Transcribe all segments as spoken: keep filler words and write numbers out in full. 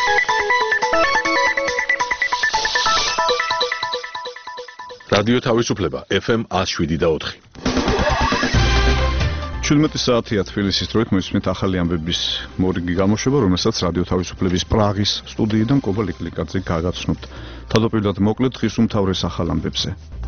რადიო თავისუფლება ეფ ემ one oh seven და four. შვიდმეტი საათია თბილისის დროით მოისმენთ ახალი ამბების მორიგი გამოშვება, რომელსაც რადიო თავისუფლების პრაღის სტუდიიდან კობა ლიკლიკაძე გაგაცნობთ. თავდაპირველად მოკლედ დღის უმთავრეს ახალ ამბებზე.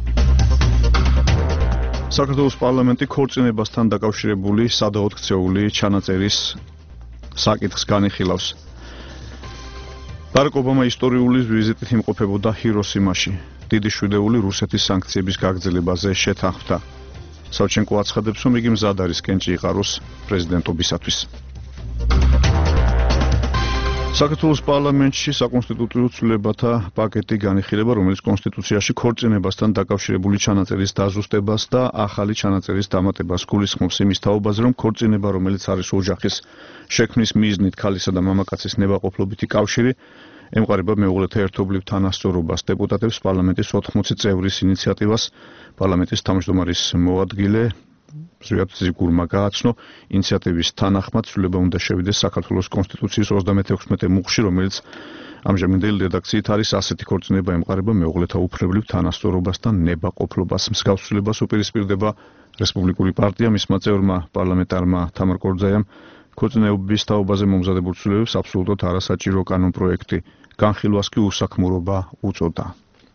საქართველოს პარლამენტი ქორწინებასთან დაკავშირებული სადავოდ ქცეული ჩანაწერის საკითხს განიხილავს. ბარაკ ობამა ისტორიული ვიზიტით იმყოფებოდა ჰიროსიმაში. დიდი შვიდეული რუსეთის სანქციების გაგრძელებაზე შეთანხმდა. სავჩენკო აცხადებს, რომ იგი მზად არის კენჭი იყაროს პრეზიდენტობისათვის. საქართველოს პარლამენტში საკონსტიტუციო ცვლილებათა პაკეტი განიხილება, რომელიც კონსტიტუციაში ქორწინებასთან დაკავშირებული ჩანაწერის დაზუსტებას და ახალი ჩანაწერის დამატებას გულისხმობს იმის თაობაზე, რომ ქორწინება, რომელიც არის ოჯახის შექმნის მიზნით ქალისა და მამაკაცის ნებაყოფლობითი კავშირი, ემყარება მეუღლეთა ერთობლივ თანასწორობას. დეპუტატებს პარლამენტის ოთხმოცი წევრის ინიციატივას პარლამენტის თავმჯდომარის მოადგილე ზვიად ზიგურმა გააცნო, ინიციატივის თანახმად ცვლილება უნდა შევიდეს საქართველოს კონსტიტუციის ოცდამეექვსმეტე მუხლში, რომელიც ამჟამინდელი რედაქციით არის ასეთი ქორწინება ემყარება მეუღლეთა უფლებრივ თანასწორობას და ნებაყოფლობას. მსგავს ცვლილებას უპირისპირდება რესპუბლიკური პარტია, მისმა წევრმა პარლამენტარმა თამარ კორძაიამ ქორწინებების თაობაზე მომზადებულ ცვლილებებს აბსოლუტურად არასაჭირო კანონპროექტი, განხილვას კი უსაქმურობა უწოდა.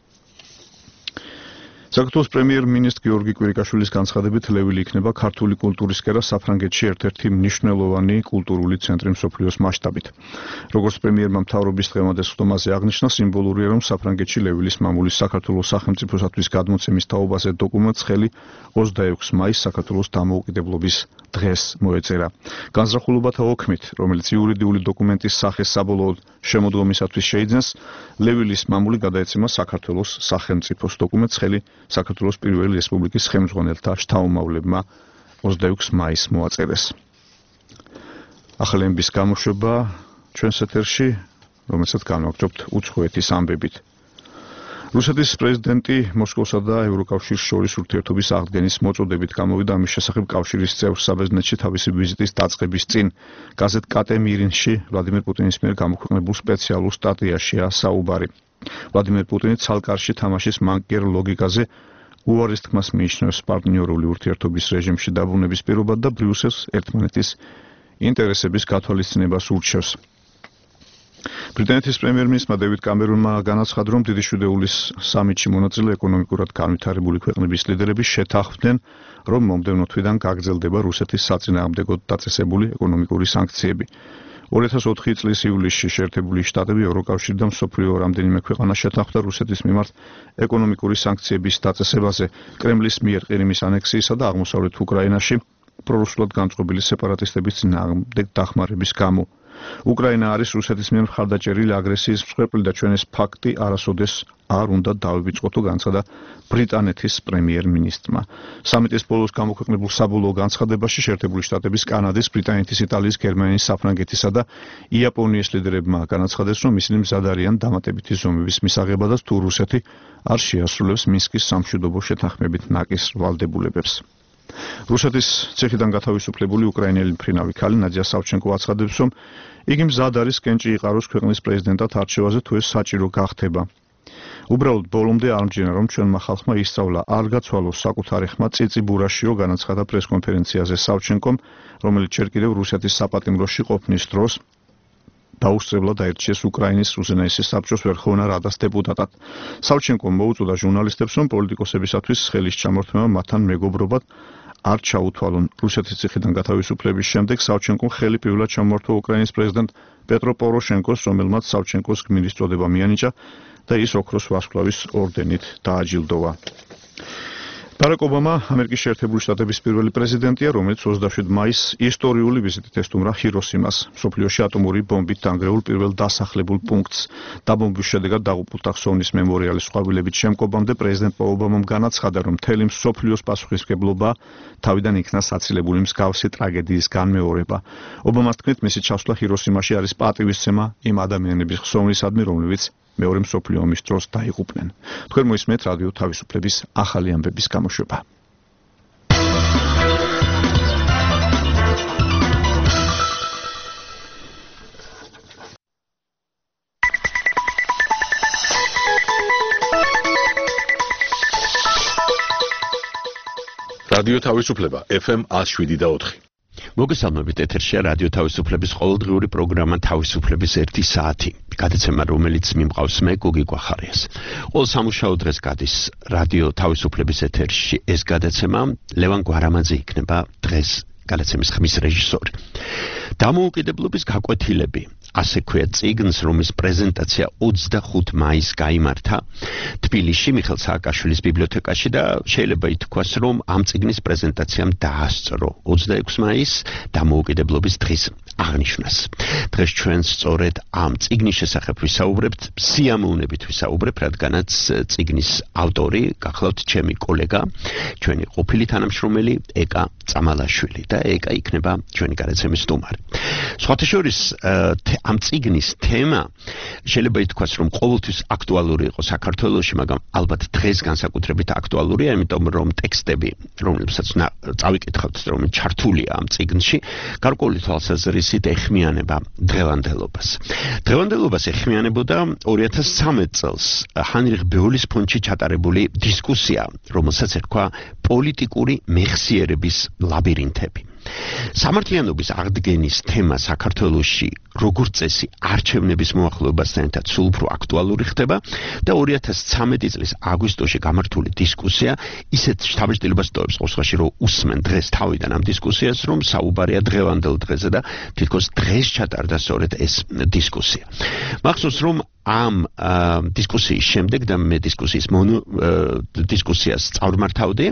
საქართველოს პრემიერ-მინისტრ გიორგი კვირიკაშვილის განცხადებით ლევილი იქნება ქართული კულტურის კერა საფრანგეთში ერთ-ერთი მნიშვნელოვანი კულტურული ცენტრი მსოფლიოს მასშტაბით. როგორც პრემიერმა მთავრობის დღევანდელ სხდომაზე აღნიშნა, სიმბოლურია, რომ საფრანგეთში ლევილის მამულის საქართველოს სახელმწიფოსათვის გადმოცემის თაობაზე დოკუმენტს ხელი ოცდაექვსი მაისს საქართველოს დამოუკიდებლობის დღეს მოეწერა. განზრახულობათა ოქმით, რომელიც იურიდიული დოკუმენტის სახეს საბოლოოდ შემოდგომისათვის შეიძენს, ლევილის მამული გადაეცემა საქართველოს სახელმწიფოს დოკუმენტს ხელი საქართველოს პირველი რესპუბლიკის ხელმძღვანელთა შთაომავლებმა ოცდაექვსი მაისს მოაწერეს. ახალი ამბების გამოშვება ჩვენს ეთერში, რომელსაც განვაგრძობთ უცხოეთის ამბებით. რუსეთის პრეზიდენტი მოსკოვსა და ევროკავშირს შორის ურთიერთობის აღდგენის მოწოდებით გამოვიდა, ამის შესახებ კავშირის წევრ საბერძნეთში თავისი ვიზიტის დაწყების წინ გაზეთ კატე მირინში ვლადიმერ პუტინის მიერ გამოქვეყნებულ სპეციალურ სტატიაშია საუბარი. ვლადიმერ პუტინი ცალკარში თამაშის მანკიერ ლოგიკაზე უარის თქმას მიიჩნევს პარტნიორული ურთიერთობის რეჟიმში დაბრუნების პირობად და ბრიუსელს ერთმანეთის ინტერესების გათვალისწინებას ურჩევს. ბრიტანეთის პრემიერ-მინისტრმა დევიდ კამერონმა განაცხადა, რომ დიდი შვიდეულის სამიტში მონაწილე ეკონომიკურად განვითარებული ქვეყნების ლიდერები შეთანხმდნენ, რომ მომდევნო თვიდან გაგრძელდება რუსეთის საწინააღმდეგოდ დაწესებული ეკონომიკური სანქციები. ორი ათას ოთხი წლის ივლისში შეერთებული შტატები, ევროკავშირი და მსოფლიო რამდენიმე ქვეყანა შეთანხმდა რუსეთის მიმართ ეკონომიკური სანქციების დაწესებაზე კრემლის მიერ ყირიმის ანექსიისა და აღმოსავლეთ უკრაინაში პრორუსულად განწყობილი სეპარატისტების წინააღმდეგ დახმარების გამო. უკრაინა არის რუსეთის მიერ მხარდაჭერილი აგრესიის მსხვერპლი და ჩვენ ეს ფაქტი არასოდეს არ უნდა დავივიწყოთ, განცხადა ბრიტანეთის პრემიერ-მინისტრმა. სამიტის ბოლოს გამოქვეყნებულ საბოლოო განცხადებაში შეერთებული შტატების, კანადის, ბრიტანეთის, იტალიის, გერმანიის, საფრანგეთისა და იაპონიის ლიდერებმა განაცხადეს, რომ ისინი მზად არიან დამატებითი ზომების მისაღებადაც თუ რუსეთი არ შეასრულებს მინსკის სამშვიდობო შეთანხმებით ნაკის ვალდებულებებს. რუსეთის ციხიდან გათავისუფლებული უკრაინელი მფრინავი ქალი ნადია სავჩენკო აცხადებს, რომ იგი მზად არის კენჭი იყაროს ქვეყნის პრეზიდენტად არჩევაზე თუ ეს საჭირო გახდება. უბრალოდ ბოლომდე არ მჯერა, რომ ჩვენმა ხალხმა ისწავლა არ გაცვალოს საკუთარი ხმა წიწიბურაშიო, განაცხადა პრესკონფერენციაზე სავჩენკომ, რომელიც ჯერ კიდევ რუსეთის საპატიმროში ყოფნის დროს დაუსწრებლად აირჩიეს უკრაინის უზენაესი საბჭოს ვერხოვნა რადას დეპუტატად. სავჩენკომ მოუწოდა ჟურნალისტებს, რომ პოლიტიკოსებისათვის ხელის ჩამორთმევა მათთან მეგობრობად არ ჩაუთვალონ. რუსეთის ციხიდან გათავისუფლების შემდეგ სავჩენკომ ხელი პირველად ჩამოართვა უკრაინის პრეზიდენტ პეტრო პოროშენკოს, რომელმაც სავჩენკოს გმირის წოდება მიანიჭა და ის ოქროს ვარსკვლავის ორდენით დააჯილდოვა. ბარაკ ობამა ამერიკის შეერთებული შტატების პირველი პრეზიდენტია, რომელიც ოცდაშვიდი მაისს ისტორიული ვიზიტით ესტუმრა ჰიროსიმას, მსოფლიოში ატომური ბომბით დანგრეულ პირველ დასახლებულ პუნქტს. დაბომბვის შედეგად დაღუპულთა ხსოვნის მემორიალის ყვავილებით შემკობამდე პრეზიდენტმა ობამამ განაცხადა, რომ მთელი მსოფლიოს პასუხისმგებლობა თავიდან იქნა საცილებული მსგავსი ტრაგედიის განმეორება. ობამას თქმით, მისი ჩასვლა ჰიროსიმაში არის პატივისცემა იმ ადამიანების ხსოვნისადმი, რომლებიც მეორე მსოფლიო ომის დროს დაიღუპნენ. თქვენ მოისმენთ რადიო თავისუფლების ახალი ამბების გამოშვება. რადიო თავისუფლება ეფ ემ one oh seven და four. მოგესალმებით, ეთერშია რადიო თავისუფლების ყოველდღიური პროგრამა თავისუფლების ერთი საათი. გადაცემა, რომელიც მიმყავს მე, გოგი გვახარიას. ყოველ სამუშაო დღეს გადის რადიო თავისუფლების ეთერში ეს გადაცემა. ლევან გვარამაძე იქნება დღეს გადაცემის ხმის რეჟისორი. დამოუკიდებლობის გაკვეთილები, ასე ქვია წიგნს, რომლის პრეზენტაცია ოცდახუთი მაისს გაიმართა თბილისში მიხეილ სააკაშვილის ბიბლიოთეკაში და შეიძლება ითქვას, რომ ამ წიგნის პრეზენტაციამ დაასწრო ოცდაექვსი მაისს დამოუკიდებლობის დღის აღნიშვნას. დღეს ჩვენ სწორედ ამ წიგნის შესახებ ვისაუბრებთ, სიამოვნებით ვისაუბრებთ, რადგანაც წიგნის ავტორი გახლავთ ჩემი კოლეგა, ჩვენი ყოფილი თანამშრომელი ეკა წამალაშვილი და ეკა იქნება ჩვენი გადაცემის სტუმარი. სხვათა შორის ამ წიგნის თემა შეიძლება ითქვას, რომ ყოველთვის აქტუალური იყო საქართველოში, მაგრამ ალბათ დღეს განსაკუთრებით აქტუალურია, იმიტომ რომ ტექსტები, რომლებსაც წავიკითხავთ, რომ ჩართულია ამ წიგნში, გარკვეული თვალსაზრისით ეხმიანება დღევანდელობას. დღევანდელობას ეხმიანებოდა ორი ათას ცხრამეტ წელს ჰაინრიხ ბეულის ფონდში ჩატარებული დისკუსია, რომელსაც ერქვა პოლიტიკური მეხსიერების ლაბირინთები. სამართლიანობის აღდგენის თემა საქართველოში როგორც წესი არჩევნების მოახლოებასთან ერთად სულ უფრო აქტუალური ხდება და ორი ათას ცხრამეტი წლის აგვისტოში გამართული დისკუსია ისეთ შთაბეჭდილებას ტოვებს ყოველში, რომ usmen დღეს თავიდან ამ დისკუსიას, რომ საუბარია დღევანდელ დღეზე და თითქოს დღეს ჩატარდა სწორედ ეს დისკუსია. მახსოვს, რომ ამ დისკუსიის შემდეგ და მე დისკუსიის მონო დისკუსიას წავმართავდი,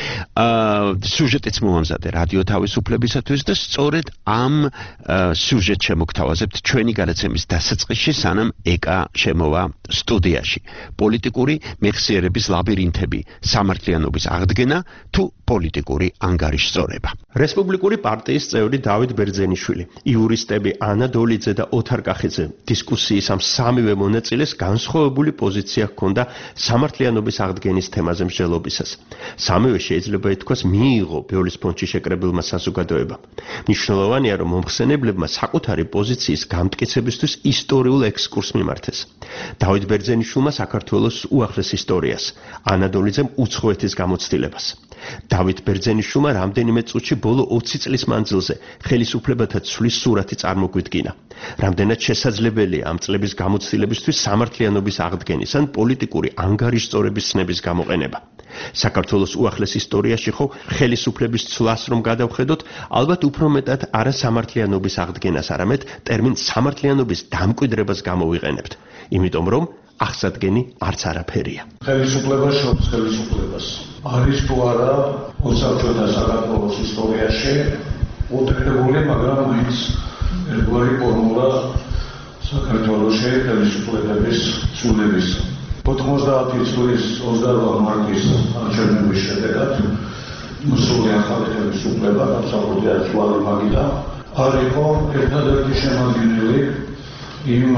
სიუჟეტიც მომამზადე რადიო თავისუფლებისათვის და სწორედ ამ სიუჟეტს შემოგთავაზებთ ჩვენი გადაცემის დასაწყისში, სანამ ეკა შემოვა სტუდიაში. პოლიტიკური მეხსიერების ლაბირინთები, სამართლიანობის აღდგენა თუ პოლიტიკური ანგარიშწორება. რესპუბლიკური პარტიის წევრი დავით ბერძენიშვილი, იურისტები ანა დოლიძე და ოთარ კახიძე დისკუსიის ამ სამივე მონაწილეს განსხვავებული პოზიცია ჰქონდა სამართლიანობის აღდგენის თემაზე მსჯელობისას. სამივე შეიძლება ითქვას მიიღო ბეულის ფონდში შეკრებილმა საზოგადოებამ. მნიშვნელოვანია, რომ მომხსენებლებმა საკუთარი პოზიციის გამტკიცებისთვის ისტორიულ ექსკურსს მიმართეს. დავით ბერძენიშვილმა საქართველოს უახლეს ისტორიას, ანა დოლიძემ უცხოეთის გამოცდილებას. დავით ბერძენიშვილმა რამდენიმე წუთში ბოლო ოცი წლის მანძილზე ხელისუფლებათა ცვლის სურათი წარმოგვიდგინა. რამდენად შესაძლებელია ამ წლების გამოცდილებისთვის სამართლიანობის აღდგენის ან პოლიტიკური ანგარიშწორების ცნების გამოყენება. საქართველოს უახლეს ისტორიაში ხო ხელისუფლების ცვლას რომ გადავხედოთ, ალბათ უფრო მეტად არა სამართლიანობის აღდგენას, არამედ ტერმინ სამართლიანობის დამკვიდრებას გამოვიყენებთ, იმიტომ რომ აღსადგენი არც არაფერია. ხელისუფლება შობს ხელისუფლებას. არის თუ არა ოსაბჭოთა საქართველოს ისტორიაში უტყდებული, მაგრამ მაინც ერთგვარი ფორმულა საქართველოში ხელისუფლების ცვლილების. ოთხმოცდაათი წლის ოცდაოთხ მარტის არჩევნების შედეგად მოსული ახალი ხელისუფლება, განსაკუთრებით აქტუალური მაგიდა, არ იყო ერთადერთი შემადგენელი იმ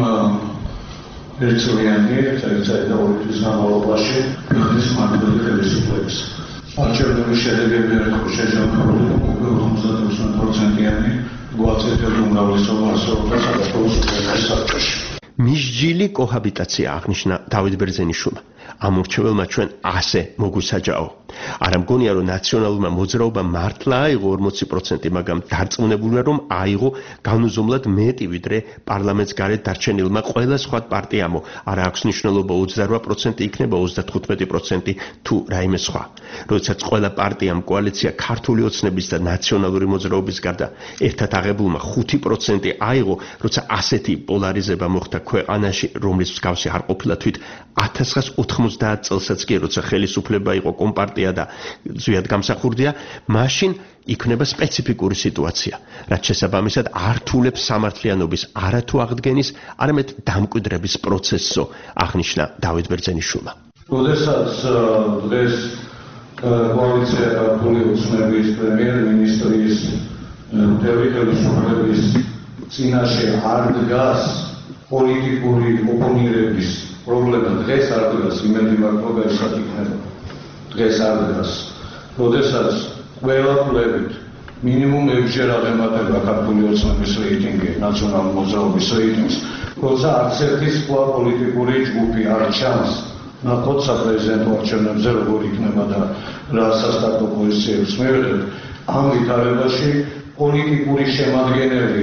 ერთწლიანი წელიწადი და ორი თვის განმავლობაში ქვეყნის მართლმადიდებლის ხელისუფლების. არჩევნების შედეგები ერთხელ შეჯამებული ოცდაექვსი პროცენტიანი გვაწევდები უმრავლესობა ასეულთა საქართველოს უცხოეთის საბჭოში. მისჯილი კოჰაბიტაცია აღნიშნა დავით ბერძენიშვილმა. ამ მორჩეველმა ჩვენ ასე მოგვისაჯაო. არ ამგონია, რომ ნაციონალურმა მოძრაობამ მართლა აიღო ორმოცი პროცენტი, მაგრამ დარწმუნებულია, რომ აიღო განუზომლად მეტი, ვიდრე პარლამენტს გარეთ დარჩენილმა ყველა სხვა პარტიამო. არ აქვს მნიშვნელობა ოცდარვა პროცენტი იქნება ოცდათხუთმეტი პროცენტი თუ რაიმე სხვა. როდესაც ყველა პარტიამ კოალიცია ქართული ოცნების და ნაციონალური მოძრაობის გარდა ერთად აღებულმა ხუთი პროცენტი აიღო, როცა ასეთი პოლარიზება მოხდა ქვეყანაში, რომლის მსგავსი არ ყოფილა თვით ათას ცხრაასი ოთხმოცდაათ წელსაც კი, როცა ხელისუფლება იყო კომპარტია და ზვიად გამსახურდია, მაშინ იქნება სპეციფიკური სიტუაცია, რაც შესაბამისად ართულებს სამართლიანობის არათუ აღდგენის, არამედ დამკვიდრების პროცესსო, აღნიშნა დავით ბერძენიშვილმა. როდესაც დღეს კოალიცია ქართული ოცნების პრემიერ-მინისტრის მთელი ხელისუფლების წინაშე არ დგას პოლიტიკური ოპონირების პრობლემა, დღეს არ დგას, იმედი მაქვს, რომ ესად იქნება. დღეს არ დგას. როდესაც ყველა კვლევით მინიმუმ ექვსჯერ აღემატება ქართული ოცნების რეიტინგი ნაციონალური მოძრაობის რეიტინგს, როცა არც ერთი სხვა პოლიტიკური ჯგუფი არ ჩანს ნახოთ საპრეზიდენტო არჩევნებზე როგორ იქნება და რა სასტარტო პოზიციებს მივიღებთ. ამ ვითარებაში პოლიტიკური შემადგენელი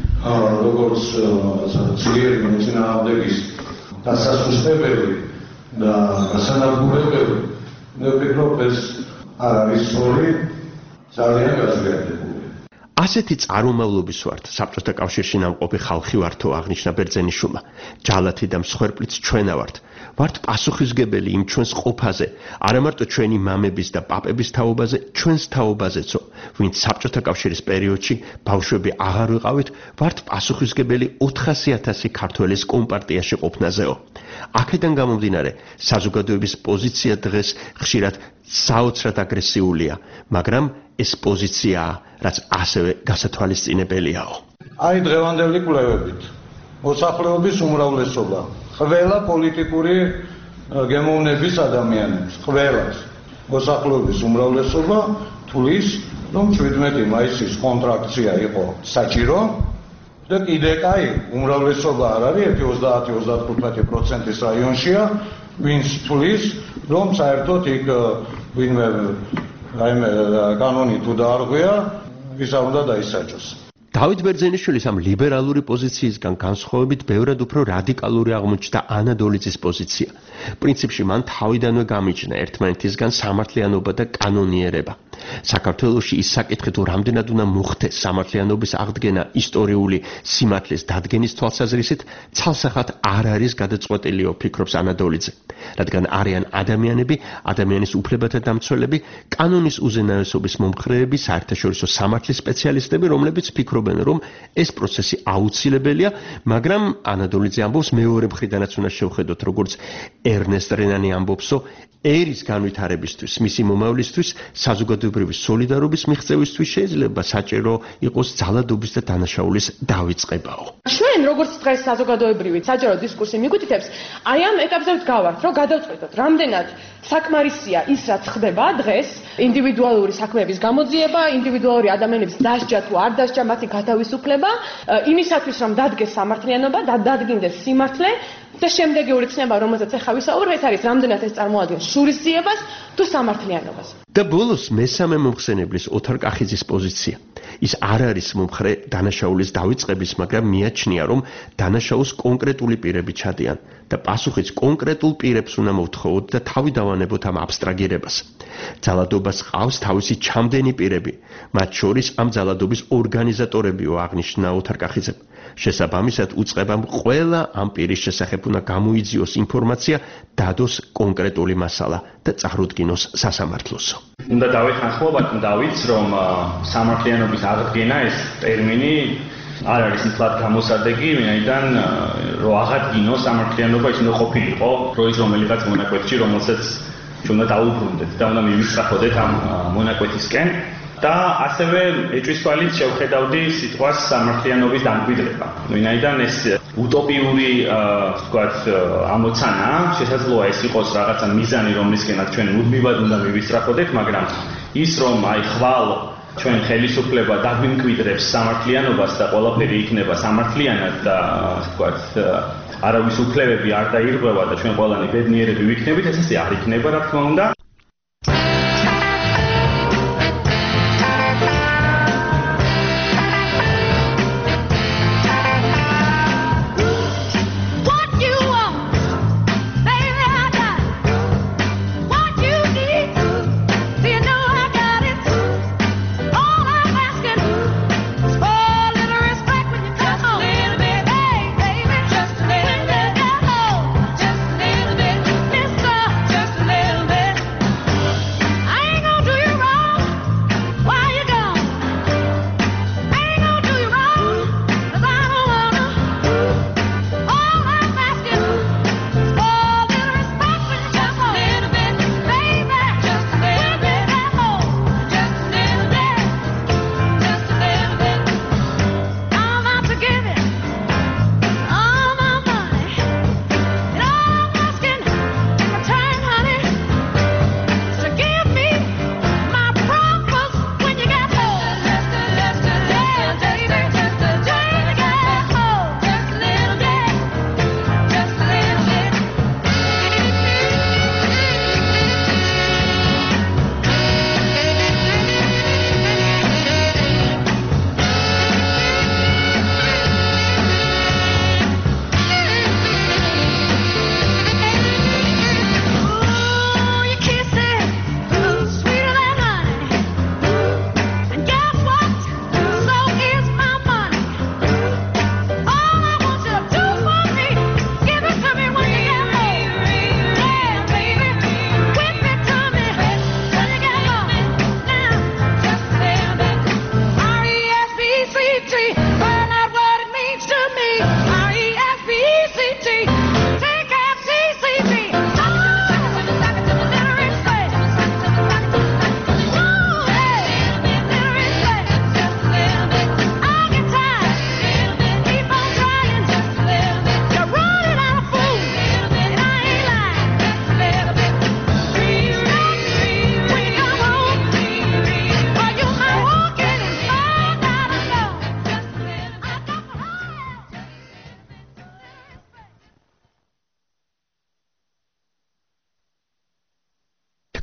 როგორც ძლიერი მოწინააღმდეგის დასასუსტებელი და გასანადგურებელი, მე ვფიქრობ ეს არ არის სწორი, ძალიან გაზრდილი. ასეთი წარმომავლობის ვართ, საბჭოთა კავშირში ნამყოფი ხალხი ვართო, აღნიშნა ბერძენიშვილმა. ჯალათი და მსხვერპლიც ჩვენა ვართ. ვართ პასუხისმგებელი იმ ჩვენს ყოფაზე, არა მარტო ჩვენი მამების და პაპების თაობაზე, ჩვენს თაობაზეცო, ვინც საბჭოთა კავშირის პერიოდში ბავშვები აღარ ვიყავით, ვართ პასუხისმგებელი ოთხასი ათასი ქართველის კომპარტიაში ყოფნაზეო. აქედან გამომდინარე, საზოგადოების პოზიცია დღეს ხშირად საოცრად აგრესიულია, მაგრამ ეს პოზიციაა, რაც ასევე გასათვალისწინებელიაო. აი დღევანდელი კვლევებით მოსახლეობის უმრავლესობა, ყველა პოლიტიკური გემოვნების ადამიანებს, ყველას მოსახლეობის უმრავლესობა თulis, რომ შვიდმეტი მაისის კონტრაქცია იყო საჭირო და კიდე კაი უმრავლესობა არ არის ერთი ოცდაათი ოცდათხუთმეტი პროცენტის რაიონშია, ვინც თulis, რომ საერთოდ იქ ვინმე რაიმე კანონი თუ დაარღვია, ვისა უნდა დაისაჯოს. დავით ბერძენიშვილის ამ ლიბერალური პოზიციისგან განსხვავებით ბევრად უფრო რადიკალური აღმოჩნდა ანა დოლიძის პოზიცია. პრინციპში მან თავიდანვე გამიჩნდა ერთმანეთისგან სამართლიანობა და კანონიერება. საქართველოში ის საკითხი თუ რამდენად უნდა მოხდეს სამართლიანობის აღდგენა ისტორიული სიმართლის დადგენის თვალსაზრისით, ცალსახად არ არის გადაწყვეტილიო, ფიქრობს ანა დოლიძე. რადგან არიან ადამიანები, ადამიანის უფლებათა დამცველები, კანონის უზენაესობის მომხრეები, საერთაშორისო სამართლის სპეციალისტები, რომლებიც ფიქრობენ, რომ ეს პროცესი აუცილებელია, მაგრამ ანა დოლიძე ამბობს, მეორე მხრიდანაც უნდა შევხედოთ, როგორც ერნესტ რენანი ამბობსო, ერის განვითარებისთვის, მისი მომავლისთვის, საზოგადოებრივი სოლიდარობის მიღწევისთვის შეიძლება საჭირო იყოს ძალადობის და დანაშაულის დავიწყებაო. ჩვენ როგორც დღეს საზოგადოებრივი საჯარო დისკურსი მიგვიტითებს, აი ამ ეტაპზე ვდგავართ, რომ გადავწყვეტოთ, რამდენად საკმარისია ის, რაც ხდება დღეს, ინდივიდუალური საქმეების გამოძიება, ინდივიდუალური ადამიანების დასჯა თუ არ დასჯა, მათი გათავისუფლება, იმისათვის, რომ დადგეს სამართლიანობა და დადგინდეს სიმართლე და შემდეგი ურიცნება, რომელზეც ახლა ვისაუბრე, ეს არის რამდენად ეს წარმოადგენს შურისძიებას თუ სამართლიანობას. და ბოლოს მესამე მომხსენებლის ოთარ კახიძის პოზიცია. ის არ არის მომხრე დანაშაულის დავიწყების, მაგრამ მიაჩნია, რომ დანაშაულს კონკრეტული პირები ჩადიან და პასუხიც კონკრეტულ პირებს უნდა მოვთხოვოთ და თავი დავანებოთ ამ აბსტრაგირებას. ძალადობას ყავს თავისი ჩამდენი პირები, მათ შორის ამ ძალადობის ორგანიზატორებიო, აღნიშნა ოთარ კახიძემ. შესაბამისად უწყებამ ყველა ამ პირის შესახებ უნდა გამოიძიოს ინფორმაცია, დადოს კონკრეტული მასალა და წარუდგინოს სასამართლოსო. უნდა დავეხმაროთ დავითს, რომ სამართლიანობის აღდგენა ეს ტერმინი არ არის მთლად გამოსადეგი, ვინაიდან რომ აღადგინოს სამართლიანობა ის უნდა ყოფილიყო დროის რომელიღაც მონაკვეთში, რომელსაც ჩვენ უნდა დაუბრუნდეთ და უნდა მივისწრაფოდეთ ამ მონაკვეთისკენ. და ასევე ეჭვის თვალით შევხედავდი სიტყვას სამართლიანობის დამკვიდრება. ვინაიდან ეს უტოპიური, ვთქვათ, ამოცანა, შესაძლოა ეს იყოს რაღაცა მიზანი, რომლისკენაც ჩვენ მუდმივად უნდა მივისწრაფოდეთ, მაგრამ ის რომ აი ხვალ ჩვენ ხელისუფლება დაგვიმკვიდრებს სამართლიანობას და ყველაფერი იქნება სამართლიანად და ვთქვათ, არავის უფლებები არ დაირღვევა და ჩვენ ყველანი ბედნიერები ვიქნებით, ეს ასე არ იქნება, რა თქმა უნდა.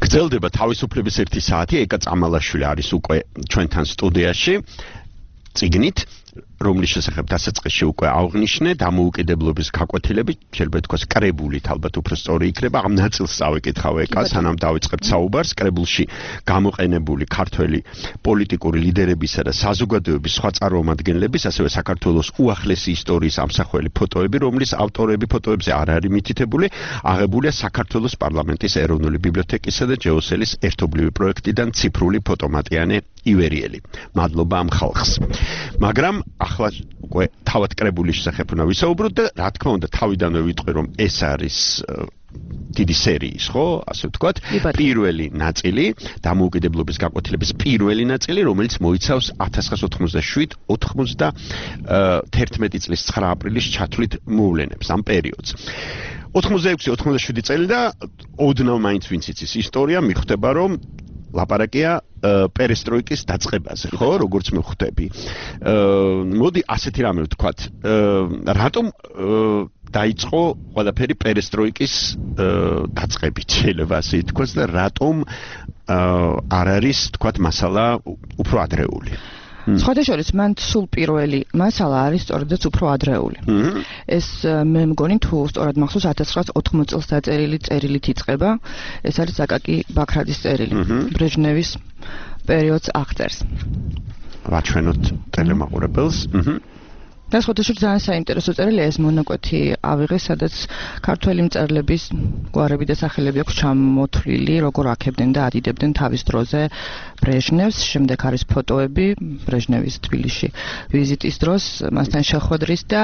გრძელდება თავისუფლების ერთი საათი. ეკა წამალაშვილი არის უკვე ჩვენთან სტუდიაში წიგნით, რომლის შესახებ დასაწყისში უკვე აღვნიშნე, დამოუკიდებლობის გაკვეთილები, შეიძლება ითქვას კრებულით, ალბათ უფრო სწორი იქნება. ამ ნაწილს წავეკითხავ ეკა, სანამ დავიწყებთ საუბარს. კრებულში გამოყენებული ქართველი პოლიტიკური ლიდერებისა და საზოგადოების სხვა წარმომადგენლების, ასევე საქართველოს უახლესი ისტორიის ამსახველი ფოტოები, რომლის ავტორები ფოტოებზე არ არის მითითებული, აღებულია საქართველოს პარლამენტის ეროვნული ბიბლიოთეკისა და ჯეოსელის ერთობლივი პროექტიდან ციფრული ფოტომატიანე ივერიელი. მადლობა ამ ხალხს. მაგრამ ახლა უკვე თავად კრებულის შესახებ უნდა ვისაუბროთ და რა თქმა უნდა თავიდანვე ვიტყვი რომ ეს არის დიდი სერიის, ხო, ასე ვთქვათ, პირველი ნაწილი, დამოუკიდებლობის გაკვეთილების პირველი ნაწილი, რომელიც მოიცავს ათას ცხრაას ოთხმოცდაშვიდ ოცდაათერთმეტი წლის ცხრა აპრილის ჩათვლით მოვლენებს ამ პერიოდს. ოთხმოცდაექვსი ოთხმოცდაშვიდი წელი და ოდნავ მაინც ვინც იცის ისტორია მიხვდება რომ ლაპარაკია პერესტროიკის დაწყებაზე, ხო, როგორც მივხვდები. მოდი ასეთი რამე ვთქვათ, რატომ დაიწყო ყველაფერი პერესტროიკის დაწყებით, შეიძლება ასე ითქვას და რატომ არ არის, ვთქვათ, მასალა უფრო ადრეული. სხვადასხვა მან სულ პირველი მასალა არის სწორედაც უფრო ადრეული. ეს მე მგონი თუ სწორად მახსოვს ათას ცხრაას ოთხმოცი წელს დაწერილი წერილით იწყება. ეს არის აკაკი ბაქრაძის წერილი. ბრეჟნევის პერიოდს აღწერს. ვაჩვენოთ ტელემაყურებელს. და სხვადასხვა ძალიან საინტერესო წერილია ეს მონაკვეთი ავიღეს, სადაც ქართველი მწერლების გვარები და სახელები აქვს ჩამოთვლილი, როგორ აქებდნენ და ადიდებდნენ თავის დროზე ბრეჟნევს. შემდეგ არის ფოტოები ბრეჟნევის თბილისში ვიზიტის დროს, მასთან შეხვედრის და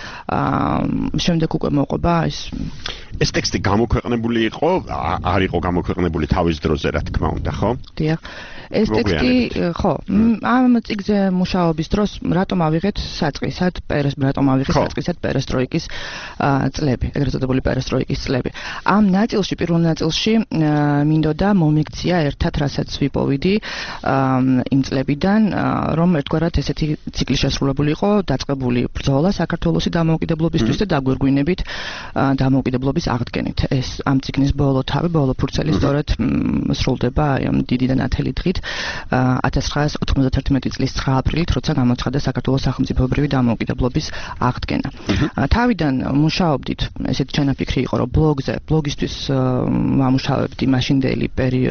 შემდეგ უკვე მოყვება ეს ეს ტექსტი გამოქვეყნებული იყო, არ იყო გამოქვეყნებული თავის დროზე, რა თქმა უნდა, ხო? დიახ. ეს ტექსტი, ხო, ამ წიგნზე მუშაობის დროს რატომ ავიღეთ საწყისად პერეს რატომ ავიღეთ საწყისად პერესტროიკის წლები, ეგრეთ წოდებული პერესტროიკის წლები. ამ ნაწილში, პირველ ნაწილში მინდოდა მომიქცია ერთად, რასაც ვიპოვიდი იმ წლებიდან, რომ ერთგვარად ესეთი ციკლი შესრულებული იყო, დაწყებული ბრძოლა საქართველოს დამოუკიდებლობისთვის და დაგვირგვინებით დამოუკიდებლობის აღდგენით. ეს ამ წიგნის ბოლო თავი, ბოლო ფურცელი სწორედ სრულდება ამ დიდი და ნათელი დღით ათას ცხრაას ოთხმოცდათერთმეტი წლის ცხრა აპრილით, როცა გამოცხადდა საქართველოს სახელმწიფოებრივი დამოუკიდებლობის აღდგენა. თავიდან მუშაობდით, ესეთი ჩანაფიქრი იყო, რომ ბლოგზე, ბლოგისთვის ვამუშავებდი მაშინდელი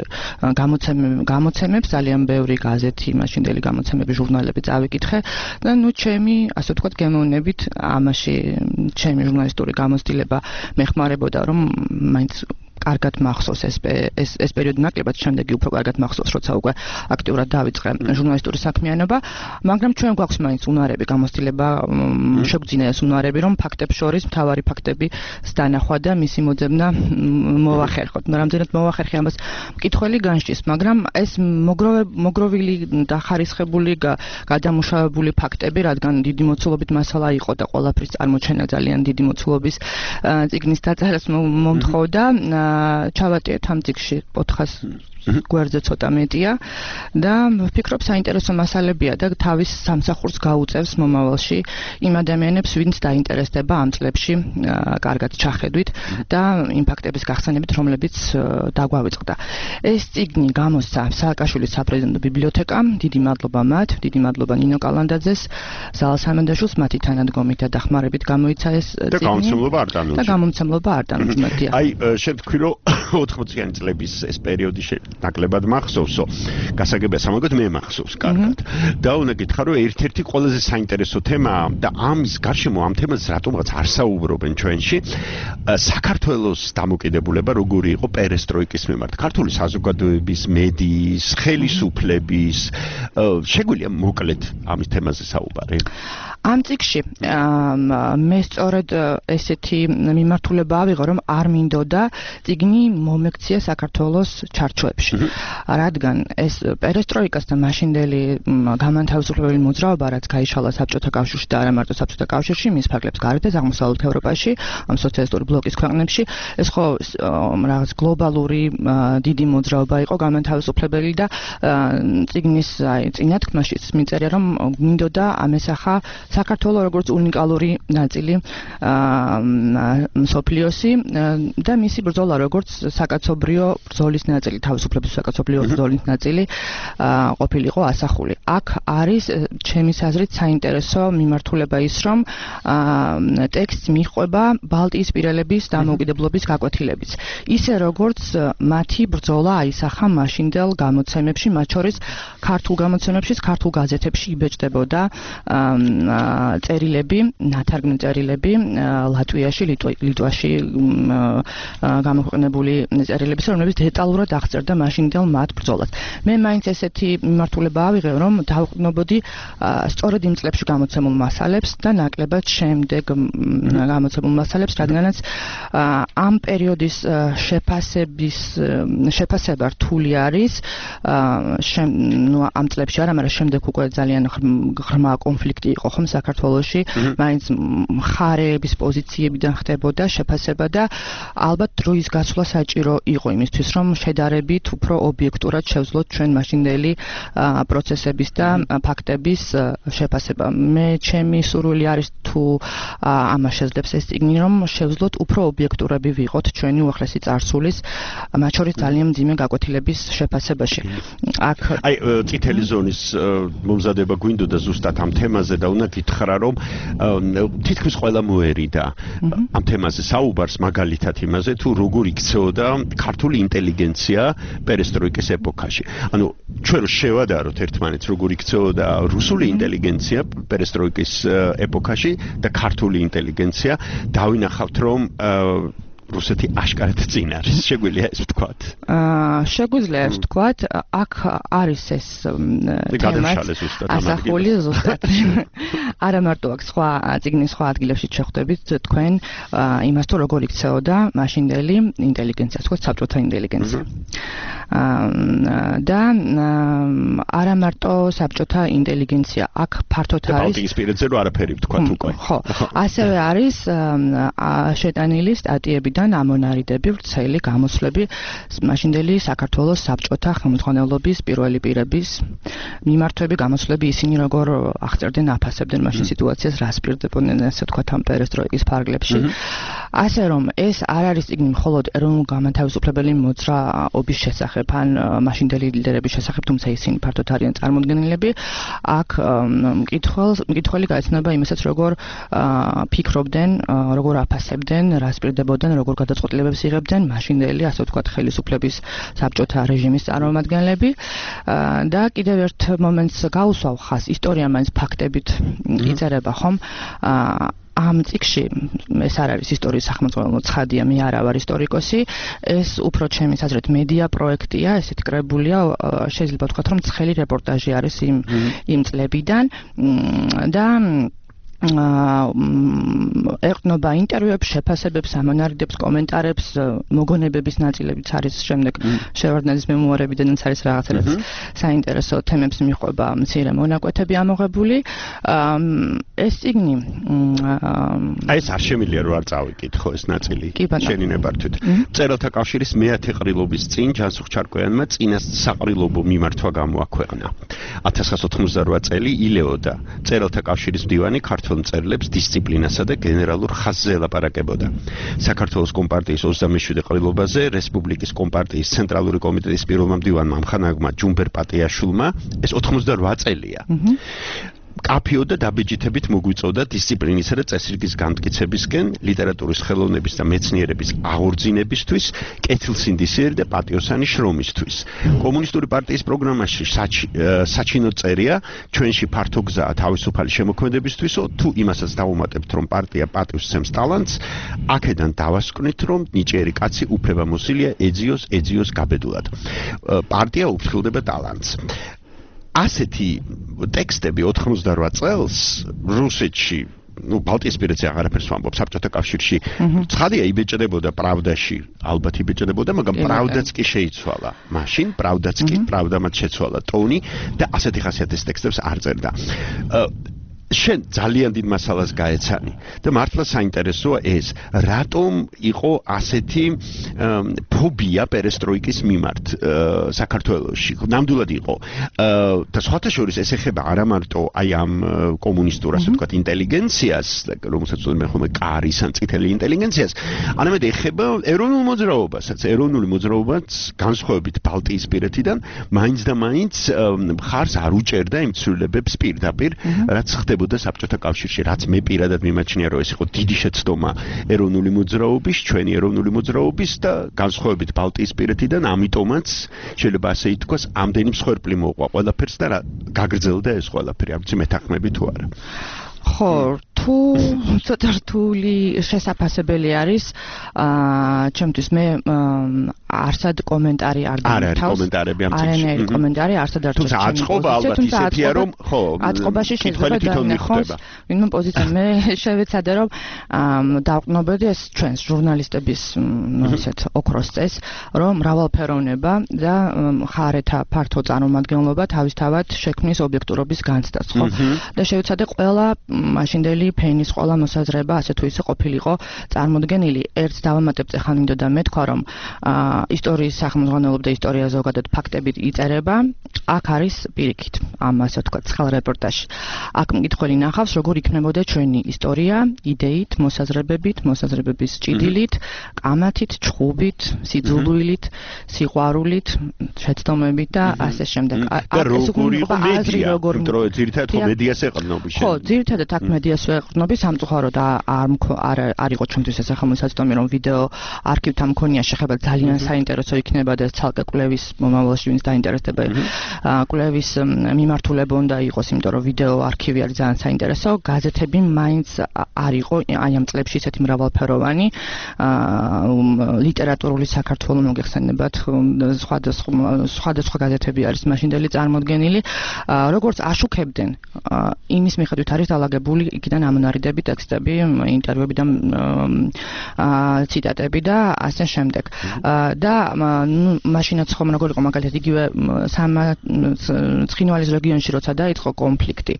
გამოცემებს, ძალიან ბევრი გაზეთი, მაშინდელი გამოცემები, ჟურნალები წავიკითხე და ნუ ჩემი, ასე ვთქვათ, გემოვნებით ამაში ჩემი ჟურნალისტური გამოცდილება მეხმარებოდა, რომ მაინც კარგად მახსოვს ეს ეს ეს პერიოდი ნაკლებად, შემდეგი უფრო კარგად მახსოვს, როცა უკვე აქტიურად დავიწყე ჟურნალისტური საქმიანობა, მაგრამ ჩვენ გვაქვს მაინც უნარები, გამოცდილება შეგვძინა ეს უნარები, რომ ფაქტებს შორის მთავარი ფაქტები დანახვა და მისი მოძებნა მოვახერხოთ. რამდენად მოვახერხე ამას მკითხველი განსჯის, მაგრამ ეს მოგროვილი და ხარისხებული გადამუშავებული ფაქტები, რადგან დიდი მოცულობით მასალა იყო და ყველაფრის წარმოჩენა ძალიან დიდი მოცულობის წიგნის დაწერას მომთხოვდა, ჩავატიეთ ამ წიგნში ოთხას გვერდზე ცოტა მეტია და ვფიქრობ საინტერესო მასალებია და თავის სამსახურს გაუწევს მომავალში იმ ადამიანებს, ვინც დაინტერესდება ამ წლებში კარგად ჩახედვით და იმ ფაქტების გახსენებით, რომლებიც დაგვავიწყდა. ეს წიგნი გამოსცა სააკაშვილის საპრეზიდენტო ბიბლიოთეკამ, დიდი მადლობა მათ, დიდი მადლობა ნინო კალანდაძეს, ზალა სამანდაშვილს, მათი თანადგომით და დახმარებით გამოიცა ეს წიგნი. და გამომცემლობა არ დანუჯდა. და გამომცემლობა არ დანუჯდა. აი, შევთქვი, რომ ოთხმოციანი წლების ეს პერიოდი ნაკლებად მახსოვსო. გასაგებია სამაგოდ მე მახსოვს კარგად. და უნდა გითხრა, რომ ერთ-ერთი ყველაზე საინტერესო თემაა და ამის გარშემო ამ თემაზე რატომღაც არ საუბრობენ ჩვენში, საქართველოს დამოუკიდებულება როგორი იყო პერესტროიკის მიმართ. ქართული საზოგადოების, მედიის, ხელისუფლების, შეგვიძლია მოკლედ ამის თემაზე საუბარი? ამ წიგნში მე სწორედ ესეთი მიმართულება ავიღო, რომ არ მინდოდა წიგნი მომექცია საქართველოს ჩარჩოებში. რადგან ეს პერესტროიკას და მაშინდელი გამანთავისუფლებელი მოძრაობა, რაც გაიშალა საბჭოთა კავშირში და არა მარტო საბჭოთა კავშირში, მის ფარგლებს გარეთაც აღმოსავლეთ ევროპაში, ამ სოციალისტური ბლოკის ქვეყნებში, ეს ხო რაღაც გლობალური დიდი მოძრაობა იყო გამანთავისუფლებელი და წიგნის აი წინათქმაშიც მიწერია, რომ მინდოდა ამესახა საქართველოს როგორც უნიკალური ნაწილი მსოფლიოსი და მისი ბრძოლა როგორც საკაცობრიო ბრძოლის ნაწილი, თავისუფლების საკაცობრიო ბრძოლის ნაწილი ყოფილიყო ასახული. აქ არის ჩემის აზრით საინტერესო მიმართულება ის, რომ ტექსტს მიჰყვება ბალტიისპირელების დამოუკიდებლობის გაკვეთილებით. ისე როგორც მათი ბრძოლა აისახა მაშინდელ გამოცემებში, მათ შორის ქართულ გამოცემებში, ქართულ გაზეთებში იბეჭდებოდა წერილები, ნათარგმნი წერილები ლატვიაში, ლიტვაში გამოქვეყნებული წერილების, რომლებიც დეტალურად აღწერდა მაშინდელ მათ ბრძოლას. მე მაინც ესეთი მიმართულება ავიღე, რომ დავყნობოდი სწორედ იმ წლებში გამოცემულ მასალებს და ნაკლებად შემდეგ გამოცემულ მასალებს, რადგანაც ამ პერიოდის შეფასების შეფასება რთული არის, ნუ ამ წლებში არა, მაგრამ შემდეგ უკვე ძალიან ღრმა კონფლიქტი იყო ხომ საქართველოში, მაინც მხარეების პოზიციებიდან ხდებოდა შეფასება და ალბათ დროის გასვლა საჭირო იყო იმისთვის, რომ შედარებით უფრო ობიექტურად შევძლოთ ჩვენ მაშინდელი პროცესების და ფაქტების შეფასება. მე ჩემი სურვილი არის თუ ამას შეძლებს ეს წიგნი, რომ შევძლოთ უფრო ობიექტურები ვიყოთ ჩვენი უახლესი წარსულის, მათ შორის ძალიან მძიმე გაკვეთილების შეფასებაში. აქ აი წითელი ზონის მომზადება გვინდოდა ზუსტად ამ თემაზე და უნდა გითხრა, რომ თითქმის ყველა მოერიდა ამ თემაზე საუბარს, მაგალითად იმაზე, თუ როგორ იქცეოდა ქართული ინტელიგენცია პერესტროიკის ეპოქაში. ანუ ჩვენ რო შევადაროთ ერთმანეთს, როგორ იქცეოდა რუსული ინტელიგენცია პერესტროიკის ეპოქაში და ქართული ინტელიგენცია, დავინახავთ, რომ რუსეთი აშკარად წინ არის. შეგვიძლია ეს ვთქვათ? აა შეგვიძლია ეს ვთქვათ, აქ არის ეს თემა ასახული ზუსტად. არა მარტო აქ სხვა წიგნის სხვა ადგილებში შეხვდებით თქვენ იმას, თუ როგორ იქცეოდა მაშინდელი ინტელიგენცია, თქვა საბჭოთა ინტელიგენცია. და არა მარტო საბჭოთა ინტელიგენცია, აქ ფართოდ არის ბალტიისპირეთზე რო არაფერი ვთქვათ უკვე. ხო, ასევე არის შეტანილი სტატიები და ამონარიდები, ვრცელი გამოსვლები მაშინდელი საქართველოს საბჭოთა ხელმძღვანელობის პირველი პირების მიმართვები, გამოსვლები, ისინი როგორ აღწერდნენ, აფასებდნენ მაშინ სიტუაციას, რას პირდებოდნენ, ასე ვთქვათ, ამ პერესტროიკის ფარგლებში. ასე რომ ეს არ არის წიგნი მხოლოდ ეროვნულ-განმათავისუფლებელი მოძრაობის შესახებ, ან მაშინდელი ლიდერების შესახებ, თუმცა ისინი ფართოდ არიან წარმოდგენილები. აქ მკითხველს მკითხველი გაეცნობა იმასაც, როგორ ფიქრობდნენ, როგორ აფასებდნენ, რას პირდებოდნენ, როგორ გადაწყვეტილებებს იღებდნენ მაშინდელი, ასე ვთქვათ, ხელისუფლების საბჭოთა რეჟიმის წარმომადგენლები. და კიდევ ერთ მომენტს გაუსვავ ხაზს, ისტორია მაინც ფაქტებით იწერება, ხომ? ამ წიგნში ეს არ არის ისტორიის სახელმწიფო ცხადია, მე არა ვარ ისტორიკოსი, ეს უფრო ჩემის აზრით მედია პროექტია, ესეთი კრებულია, შეიძლება ვთქვათ, რომ ცხელი რეპორტაჟი არის იმ იმ წლებიდან და ეყრდნობა ინტერვიუებს, შეფასებებს, ამონარიდებს, კომენტარებს, მოგონებების ნაწილებიც არის შემდეგ შევარდნაძის მემუარებიდანაც არის რაღაცებიც საინტერესო თემებს მიყვება მცირე მონაკვეთები ამოღებული. ეს წიგნი აი ეს არ შემიძლია რომ არ წავიკითხო ეს ნაწილი შენი ნებართვით. მწერალთა კავშირის მეათე ყრილობის წინ ჯანსუღ ჩარკვიანმა წინას საყრილობო მიმართვა გამოაქვეყნა. ათას ცხრაასი ოთხმოცდარვა წელი ილეოდა მწერალთა კავშირის მდივანი ქართულ მწერლებს დისციპლინასა და გენერალურ ხაზზე ელაპარაკებოდა. საქართველოს კომპარტიის ოცდამეშვიდე ყრილობაზე რესპუბლიკის კომპარტიის ცენტრალური კომიტეტის პირველმა მდივანმა ამხანაგმა ჯუმბერ პატიაშვილმა ეს ოთხმოცდარვა წელია. კაფიო და დაბეჯითებით მოგვიწოდა დისციპლინისა და წესრიგის განმტკიცებისკენ, ლიტერატურის ხელოვნების და მეცნიერების აღორძინებისთვის, კეთილსინდისიერი და პატიოსანი შრომისთვის. კომუნისტური პარტიის პროგრამაში საჩინო წერია, ჩვენში ფართო გზაა თავისუფალი შემოქმედებისთვისო, თუ იმასაც დავუმატებთ, რომ პარტია პატივს სცემს ტალანტს, აქედან დავასკვნით, რომ ნიჭიერი კაცი უფლებამოსილია ეძიოს ეძიოს გაბედულად. პარტია უფრთხილდება ტალანტს. ასეთი ტექსტები ოთხმოცდარვა წელს რუსეთში, ну, ბალტიისპირეთზე აღარაფერს ვამბობ, საბჭოთა კავშირში, ცხადია იბეჭდებოდა პრავდაში, ალბათ იბეჭდებოდა, მაგრამ პრავდაც კი შეიცვალა. მაშინ პრავდაც კი, პრავდამაც შეცვალა ტონი და ასეთი ხასიათის ტექსტებს არ წერდა. შენ ძალიან დიდ მასალას გაეცანი და მართლა საინტერესოა ეს რატომ იყო ასეთი ფობია პერესტროიკის მიმართ საქართველოში ნამდვილად იყო და სხვათა შორის ეს ეხება არა მარტო აი ამ კომუნისტურ ასე ვთქვათ ინტელიგენციას რომელსაც უწოდებენ ხოლმე კარის ან წითელი ინტელიგენციას არამედ ეხება ეროვნულ მოძრაობასაც ეროვნული მოძრაობაც განსხვავებით ბალტიისპირეთიდან მაინც და მაინც მხარს არ უჭერდა იმ ცვლილებებს პირდაპირ რაც ხდებოდა საბჭოთა კავშირში რაც მე პირადად მიმაჩნია რომ ეს იყო დიდი შეცდომა ეროვნული მოძრაობის ჩვენი ეროვნული მოძრაობის და განსხვავებით ბალტიისპირეთიდან ამიტომაც შეიძლება ასე ითქვას ამდენი მსხვერპლი მოყვა ყველაფერს და გაგრძელდა ეს ყველაფერი არ ვიცი მეთანხმები თუ არა ხო თუ ცოტა რთული შესაძლებელი არის აა ჩემთვის მე არსად კომენტარი არ არ არის კომენტარები ამ წიგნში არანაირი კომენტარი არსად არ თუმცა აწყობა ალბათ ისეთია რომ ხო აწყობაში შეიძლება დაინახოს ვინმე პოზიცია მე შევეცადე რომ დავყნობოდი ეს ჩვენს ჟურნალისტების ისეთ ოქროს წეს რომ მრავალფეროვნება და ხარეთა ფართო წარმომადგენლობა თავისთავად შექმნის ობიექტურობის განცდას ხო და შევეცადე ყველა მაშინდელი ფენის ყველა მოსაზრება ასე თუ ისე ყოფილიყო წარმოდგენილი ერთ დავამატებ ეხლა მინდოდა მეთქვა რომ ისტორიის სახელმძღვანელობა და ისტორია ზოგადად ფაქტებით იწერება აქ არის პირიქით ამ ასე ვთქვათ ცხელ რეპორტაჟში აქ მკითხველი ნახავს როგორ იქნებოდა ჩვენი ისტორია იდეით მოსაზრებებით მოსაზრებების ჭიდილით კამათით ჩხუბით სიძულვილით სიყვარულით შეცდომებით და ასე შემდეგ და როგორ იყო მედია იმიტომ რომ ძირითადად ხო მედიას ეყრდნობა ხო ძირითადად აქ მედიას ეყრდნობა სამწუხაროდ არ არ იყო ჩვენთვის ეს სახელმწიფო რომ ვიდეო არქივთან მქონია შეხება ძალიან საინტერესო იქნება და ცალკე კვლევის მომავალში ვინც დაინტერესდება კვლევის მიმართულება უნდა იყოს იმიტომ რომ ვიდეო არქივი არის ძალიან საინტერესო გაზეთები მაინც არ იყო აი ამ წლებში ისეთი მრავალფეროვანი ლიტერატურული საქართველოს მოგეხსენებათ სხვადასხვა სხვადასხვა გაზეთები არის მაშინდელი წარმოდგენილი როგორც აშუქებდნენ იმის მიხედვით არის დალაგებული იქიდან ამონარიდები ტექსტები ინტერვიუები და ციტატები და ასე შემდეგ და მაშინაც ხომ როგორ იყო მაგალითად იგივე ცხინვალის რეგიონში როცა დაიწყო კონფლიქტი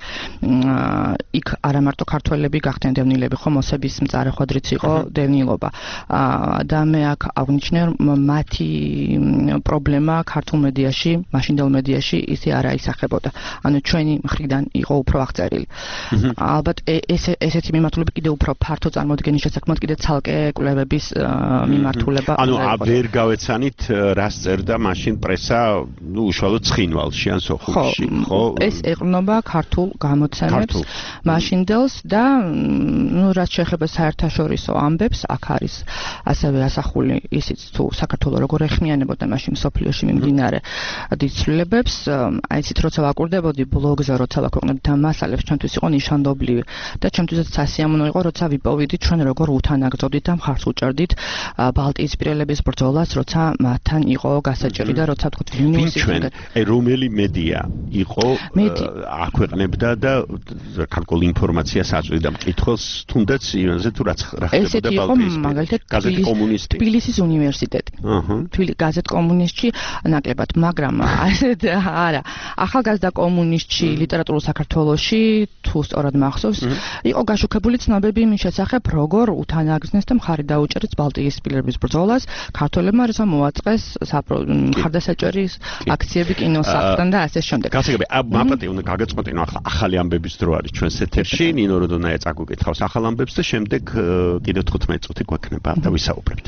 იქ არა მარტო ქართველები გახდნენ დევნილები ხო მოსების მწარე ხვედრიც იყო დევნილობა და მე აქ აღნიშნე მათი პრობლემა ქართულ მედიაში მაშინდელ მედიაში ისე არ აისახებოდა ანუ ჩვენი მხრიდან იყო უფრო აღწერილი ალბათ ეს ესეთი მიმართულება კიდე უფრო ფართო წარმოდგენის შესაქმნად კიდე ცალკე კვლევების მიმართულება ანუ ვერ გავეცანით რას წერდა მაშინ პრესა ნუ უშუალოდ ცხინვალში ან სოხუმში ხო ეს ეყრდნობა ქართულ გამოცემებს მაშინდელს და ნუ რაც შეეხება საერთაშორისო ამბებს აქ არის ასევე ასახული ისიც თუ საქართველოს როგორ ეხმიანებოდა მაშინ სოფლიოში მიმდინარე დიდ ცვლილებებს აი ისიც როცა ვაკურდებოდი ბლოგზე როცა ვაქვეყნებდი ამ მასალებს ჩვენთვის იყო ნიშანდობლივი და ჩვენთვისაც სასიამოვნო იყო როცა ვიპოვიდით ჩვენ როგორ უთანაგრძობდით და მხარს უჭერდით ბალტიისპირელების ბრძოლას როცა მათთან იყო გასაჭირი და როცა თქვით ჩვენ აი რომელი მედია იყო აქვეყნებდა და ქართული ინფორმაციას აწვდიდა მკითხველს თუნდაც იონზე თუ რაც რა ხდებოდა ბალტიისპირეთში კომუნისტი თბილისის უნივერსიტეტი აჰა თბილისის გაზეთ კომუნისტში ნაკლებად მაგრამ ასეთ არა ახალგაზრდა კომუნისტში ლიტერატურულ საქართველოში თუ სწორად მახსოვს იყო გაშუქებული ცნობები იმის შესახებ როგორ უთანაგრძნეს და მხარი დაუჭერეს ბალტიისპირელების ბრძოლას ქართველებმა როცა მოაწყეს მხარდასაჭერის აქციები კინოსახლთან და ასე შემდეგ. გასაგები, მაპატი უნდა გაგეწყვეტინო ახლა ახალი ამბების დრო არის ჩვენს ეთერში, ნინო როდონაია წაგუკითხავს ახალ ამბებს და შემდეგ კიდევ თხუთმეტი წუთი გვექნება და ვისაუბრებთ.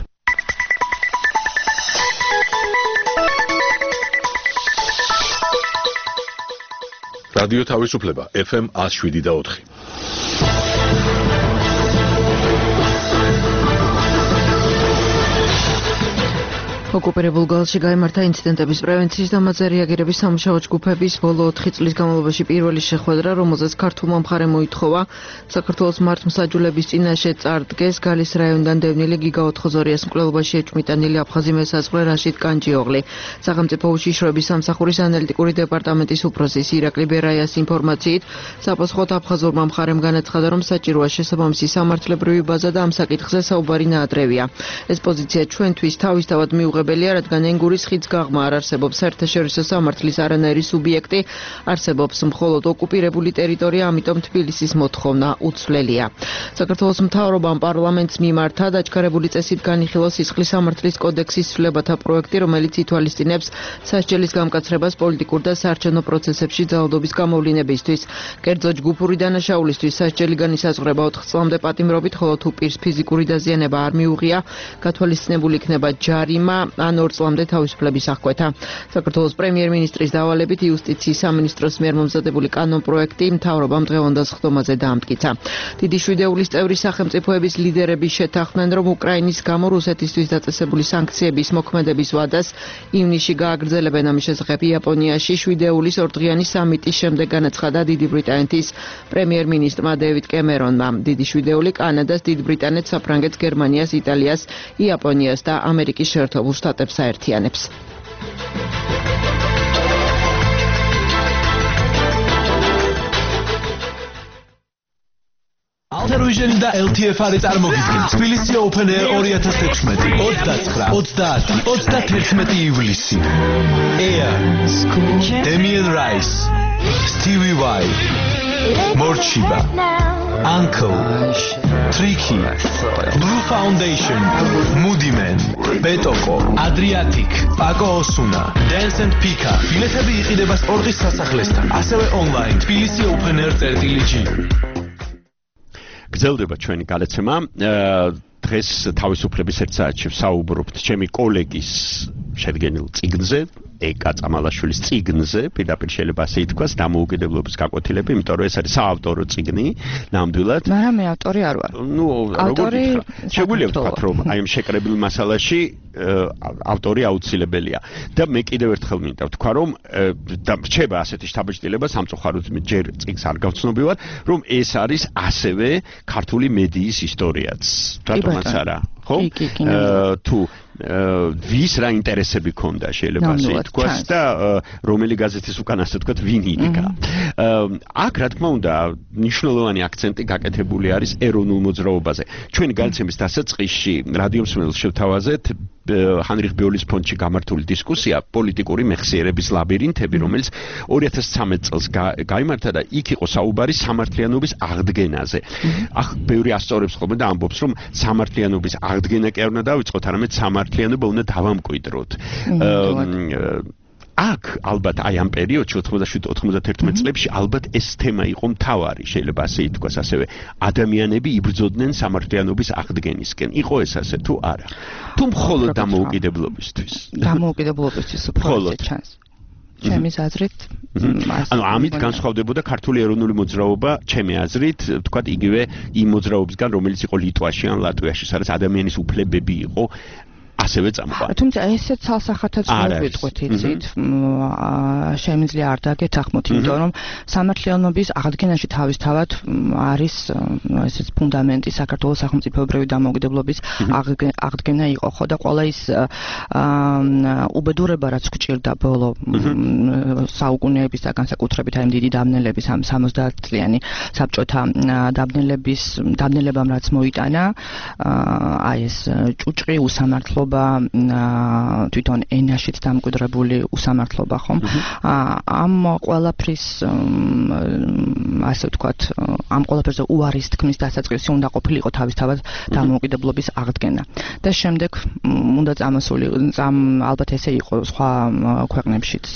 რადიო თავისუფლება ეფ ემ one oh seven და four. ოკუპირებულ გალში გაიმართა ინციდენტების პრევენციის და მათზე რეაგირების სამუშაო ჯგუფების ბოლო ოთხი წლის განმავლობაში პირველი შეხვედრა, რომელზეც ქართულმა მხარემ მოითხოვა საქართველოს მართლმსაჯულების წინაშე წარდგეს გალის რაიონიდან დევნილი გიგა ოთხოზორიას მკვლელობაში ეჭვმიტანილი აფხაზი მესაზღვრე რაშიდ კანჯიოღლი. სახელმწიფო უშიშროების სამსახურის ანალიტიკური დეპარტამენტის უფროსის ირაკლი ბერაიას ინფორმაციით, საპასუხოდ აფხაზურმა მხარემ განაცხადა, რომ საჭიროა შესაბამისი სამართლებრივი ბაზა და ამ საკითხზე საუბარი ნაადრევია. ეს პოზიცია ჩვენთვის თავისთავად მიუღებელია განსაკუთრებელია, რადგან ენგურის ხიდს გაღმა არ არსებობს საერთაშორისო სამართლის არანაირი სუბიექტი, არსებობს მხოლოდ ოკუპირებული ტერიტორია, ამიტომ თბილისის მოთხოვნა უცვლელია. საქართველოს მთავრობამ პარლამენტს მიმართა დაჩქარებული წესით განიხილოს სისხლის სამართლის კოდექსის ცვლილებათა პროექტი, რომელიც ითვალისწინებს სასჯელის გამკაცრებას პოლიტიკურ და საარჩევნო პროცესებში ძალადობის გამოვლინებისთვის. კერძო ჯგუფური დანაშაულისთვის სასჯელი განისაზღვრება ოთხ წლამდე პატიმრობით, ხოლო თუ პირს ფიზიკური დაზიანება არ მიუღია, გათვალისწინებული იქნება ჯარიმა ან ორ წლამდე თავისუფლების აღკვეთა. საქართველოს პრემიერ-მინისტრის დავალებით იუსტიციის სამინისტროს მიერ მომზადებული კანონპროექტი მთავრობამ დღევანდელ სხდომაზე დაამტკიცა. დიდი შვიდეულის წევრი სახელმწიფოების ლიდერები შეთანხმდნენ, რომ უკრაინის გამო რუსეთისთვის დაწესებული სანქციების მოქმედების ვადას ივნისში გააგრძელებენ. ამის შესახებ იაპონიაში შვიდეულის ორდღიანი სამიტის შემდეგ განაცხადა დიდი ბრიტანეთის პრემიერ-მინისტრმა დევიდ კემერონმა. დიდი შვიდეული კანადას, დიდ ბრიტანეთს, საფრანგეთს, გერმანიას, იტალიას, იაპონიას და ამერიკის შეერთებულ შტატებს აერთიანებს. Altavision და ელ თი ეფ არის წარმოგიდგენთ თბილისი Open Air ორი ათას ექვსმეტი, ოცდაცხრა, ოცდაათი, ოცდათერთმეტი ივლისი. Air, Damien Rice, Stevie Vai, Morchiba, Uncle, Tricky, Blue Foundation, Moody Man, Betoko, Adriatic, Paco Osuna, Dance and Pika. Biletები იყიდება სპორტის სასახლესთან, ასევე online თბილისი Open Air წერტილი ჯი. გრძელდება ჩვენი გადაცემა. დღეს თავისუფლების ერთ საათში ვსაუბრობთ ჩემი კოლეგის შედგენილ წიგნზე, ეკა წამალაშვილის წიგნზე, პირდაპირ შეიძლება ასე ითქვას, დამოუკიდებლობის გაკვეთილები, იმიტომ რომ ეს არის საავტორო წიგნი, ნამდვილად. მაგრამ მე ავტორი არ ვარ. ნუ, როგორ შეგვიძლია ვთქვათ, რომ აი ამ შეკრებილ მასალაში ავტორი აუცილებელია. და მე კიდევ ერთხელ მინდა ვთქვა, რომ და რჩება ასეთი შთაბეჭდილება სამწუხაროდ ჯერ წიგნს არ გავცნობივარ, რომ ეს არის ასევე ქართული მედიის ისტორიაც. რატომაც არა? ხო? თუ ვის რა ინტერესები ქონდა შეიძლება ასე ითქვას და რომელი გაზეთის უკან ასე ვთქვათ ვინ იდგა. აქ რა თქმა უნდა მნიშვნელოვანი აქცენტი გაკეთებული არის ეროვნულ მოძრაობაზე. ჩვენი განცემის დასაწყისში რადიო მსმენელს შევთავაზეთ ჰანრიხ ბიოლის ფონდში გამართული დისკუსია პოლიტიკური მეხსიერების ლაბირინთები, რომელიც ორი ათას ცხრამეტ წელს გაიმართა და იქ იყო საუბარი სამართლიანობის აღდგენაზე. ახ ბევრი ასწორებს ხოლმე და ამბობს, რომ სამართლიანობის აღდგენა კი არ უნდა დავიწყოთ, არამედ სამართლიანობა უნდა დავამკვიდროთ. აქ ალბათ აი ამ პერიოდში ოცდაშვიდ ოცდათერთმეტ წლებში ალბათ ეს თემა იყო მთავარი, შეიძლება ასე ითქვას, ასევე ადამიანები იბრძოდნენ სამართლიანობის აღდგენისკენ. იყო ეს ასე თუ არა? თუ მხოლოდ დამოუკიდებლობისთვის? დამოუკიდებლობისთვის უფრო ჩანს. ჩემი აზრით, ანუ ამით განსხვავდებოდა ქართული ეროვნული მოძრაობა, ჩემი აზრით, ვთქვათ, იგივე იმ მოძრაობისგან, რომელიც იყო ლიტვაში ან ლატვიაში, სადაც ადამიანის უფლებები იყო ასევე წამყვანი. თუმცა ესე ცალსახათაც მოვიტყვით, იცით, შემიძლია არ დაგეთანხმოთ, იმიტომ რომ სამართლიანობის აღდგენაში თავისთავად არის ესეც ფუნდამენტი საქართველოს სახელმწიფოებრივი დამოუკიდებლობის აღდგენა იყო, ხო და ყველა ის უბედურება, რაც გჭირდა ბოლო საუკუნეების და განსაკუთრებით აი დიდი დაბნელების ამ სამოცდაათ წლიანი საბჭოთა დაბნელების დაბნელებამ რაც მოიტანა, აი ეს ჭუჭყი უსამართლო თვითონ ენაშიც დამკვიდრებული უსამართლობა ხომ ამ ყველაფრის ასე ვთქვათ ამ ყველაფერზე უარის თქმის დასაწყისი უნდა ყოფილიყო თავისთავად დამოუკიდებლობის აღდგენა და შემდეგ უნდა წამოსული ალბათ ესე იყო სხვა ქვეყნებშიც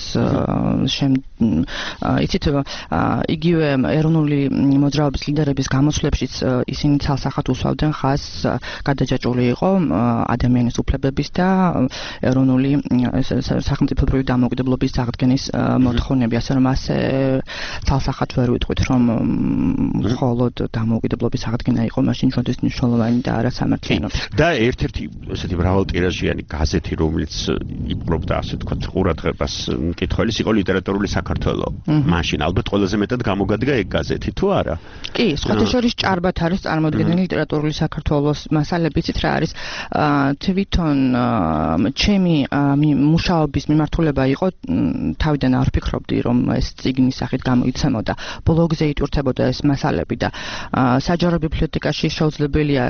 იცით იგივე ეროვნული მოძრაობის ლიდერების გამოსვლებშიც ისინი ცალსახად უსვავდნენ ხაზს გადაჯაჭვული იყო ადამიანის უფლებების და ეროვნული სახელმწიფოებრივი დამოუკიდებლობის აღდგენის მოთხოვნები, ასე რომ ასე ცალსახად ვერ ვიტყვით, რომ მხოლოდ დამოუკიდებლობის აღდგენა იყო მაშინ ჩვენთვის მნიშვნელოვანი და არა სამართლიანობა. და ერთ-ერთი ესეთი მრავალტირაჟიანი გაზეთი, რომელიც იპყრობდა ასე ვთქვათ ყურადღებას მკითხველის, იყო ლიტერატურული საქართველო. მაშინ ალბათ ყველაზე მეტად გამოგადგა ეგ გაზეთი, თუ არა? კი, სხვათა შორის ჭარბად არის წარმოდგენილი ლიტერატურული საქართველოს მასალები, იცით რა არის თვითონ თვითონ ჩემი მუშაობის მიმართულება იყო თავიდან არ ვფიქრობდი რომ ეს წიგნის სახით გამოიცემოდა ბლოგზე იტვირთებოდა ეს მასალები და საჯარო ბიბლიოთეკაში შეუძლებელია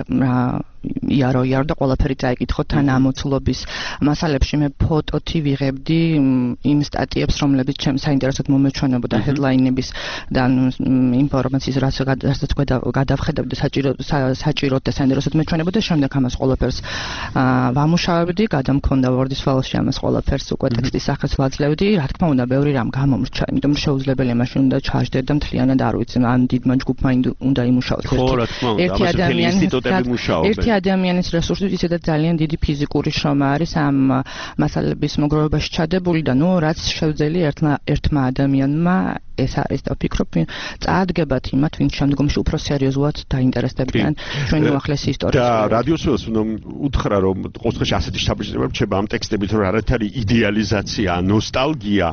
იარო იარო და ყველაფერი წაიკითხო თან ამოცლობის მასალებში მე ფოტოთი ვიღებდი იმ სტატიებს რომლებიც ჩემს საინტერესოდ მომეჩვენებოდა ჰედლაინების და ინფორმაციის რასაც გადავხედავდი საჭირო საჭიროდ და საინტერესოდ მეჩვენებოდა შემდეგ ამას ყველაფერს ვამუშავებდი გადამქონდა ვორდის ფაილში ამას ყველაფერს უკვე ტექსტის სახეს ვაძლევდი რა თქმა უნდა ბევრი რამ გამომრჩა იმიტომ რომ შეუძლებელია მაშინ უნდა ჩაჯდეთ და მთლიანად არ ვიცი ამ დიდმა ჯგუფმა უნდა იმუშაოს ერთი ადამიანი ერთი ადამიანის რესურსით ისედაც ძალიან დიდი ფიზიკური შრომა არის ამ მასალების მოგროვებაში ჩადებული და ნუ რაც შევძელი ერთმა ერთმა ადამიანმა ეს არის და ვფიქრობ წაადგებათ იმათ ვინც შემდგომში უფრო სერიოზულად დაინტერესდებიან ჩვენი უახლესი ისტორიის და რადიოს ველს უნდა უთხრა რომ ყოველთვის ასეთი საბჭოება რჩება ამ ტექსტებით რომ არ არის იდეალიზაცია ნოსტალგია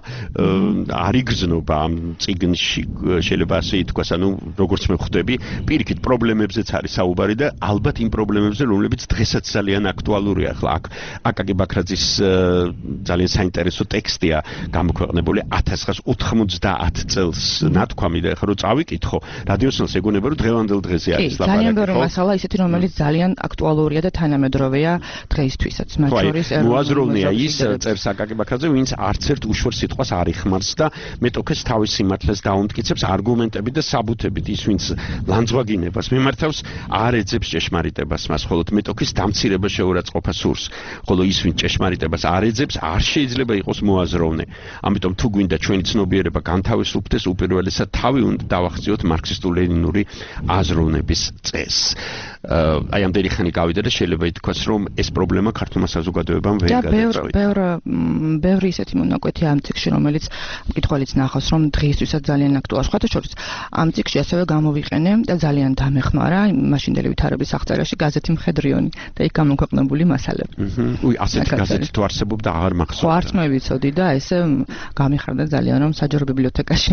არ იგრძნობა ამ წიგნში შეიძლება ასე ითქვას ანუ როგორც მე ხვდები პირიქით პრობლემებზეც არის საუბარი და ალბათ იმ პრობლემებზე რომლებიც დღესაც ძალიან აქტუალურია ახლა აქ აკაკი ბაქრაძის ძალიან საინტერესო ტექსტია გამოქვეყნებული ათას ცხრაას ოცდაათი წელს ნათქვამი და ახლა რო წავიკითხო რადიოსელს ეგონება რომ დღევანდელ დღეზე არის ლაპარაკი ძალიან ბევრი მასალა ისეთი რომელიც ძალიან აქტუალურია და თანამედროვეა დღეისთვისაც მათ შორის მოაზროვნეა ის წერს აკაკი ბაქრაძე ვინც არც ერთ უშორ სიტყვას არ იხმარს და მეტოქეს თავის სიმართლეს დაუმტკიცებს არგუმენტებით და საბუთებით ის ვინც ლანძღვაგინებას მიმართავს არ ეძებს ჭეშმარიტებას მას ხოლოდ მეტოქის დამცირება შეურაცხყოფა სურს ხოლო ის ვინც ჭეშმარიტებას არ ეძებს არ შეიძლება იყოს მოაზროვნე ამიტომ თუ გვინდა ჩვენი ცნობიერება განთავისუფლდეს უპირველესად თავი უნდა დავახციოთ მარქსისტულ-ლენინური აზროვნების წესს აი ამდენი ხანი გავიდა და შეიძლება ითქვას რომ ეს პრობლემა ქართულმა საზოგადოებამ ვერ გადაწყვიტა. და ბევრი ბევრი ისეთი მონაკვეთი ამ წიგნში რომელიც მკითხველიც ნახავს რომ დღეისთვისაც ძალიან აქტუალურია. სხვათა შორის ამ წიგნში ასევე გამოვიყენე და ძალიან დამეხმარა მაშინდელი ვითარების აღწერაში გაზეთი მხედრიონი და იქ გამოქვეყნებული მასალები. უი ასეთი გაზეთი თუ არსებობდა აღარ მახსოვდა. ხო არც მე ვიცოდი და ესე გამიხარდა ძალიან რომ საჯარო ბიბლიოთეკაში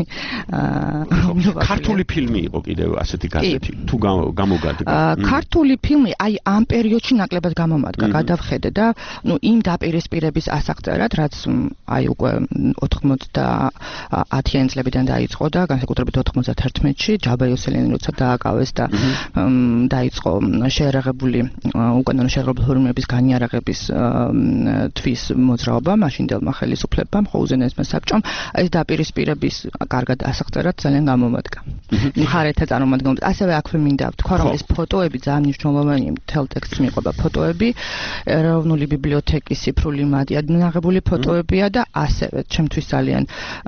ქართული ფილმი იყო კიდევ ასეთი გაზეთი თუ გამოგადგა. ქართული ფილმი აი ამ პერიოდში ნაკლებად გამომადგა, გადავხედე და ნუ იმ დაპირისპირების ასაღწერად, რაც აი უკვე ოცდაათიანი წლებიდან დაიწყო და განსაკუთრებით ოცდაათში ჯაბა იოსელიანი როცა დააკავეს და დაიწყო შეერაღებული უკანონო შეერაღებული ფორმების განიარაღების თვის მოძრაობა მაშინდელმა ხელისუფლებამ ხო უზენაესმა საბჭომ ეს დაპირისპირების კარგად ასაღწერად ძალიან გამომადგა. მხარეთა წარმომადგენლებს ასევე აქვე მინდა ვთქვა რომ ეს ფოტოები ძალიან მნიშვნელოვანია მთელ ტექსტს მიყვება ფოტოები ეროვნული ბიბლიოთეკის ციფრული მადიადნაღებული ფოტოებია და ასევე ჩემთვის ძალიან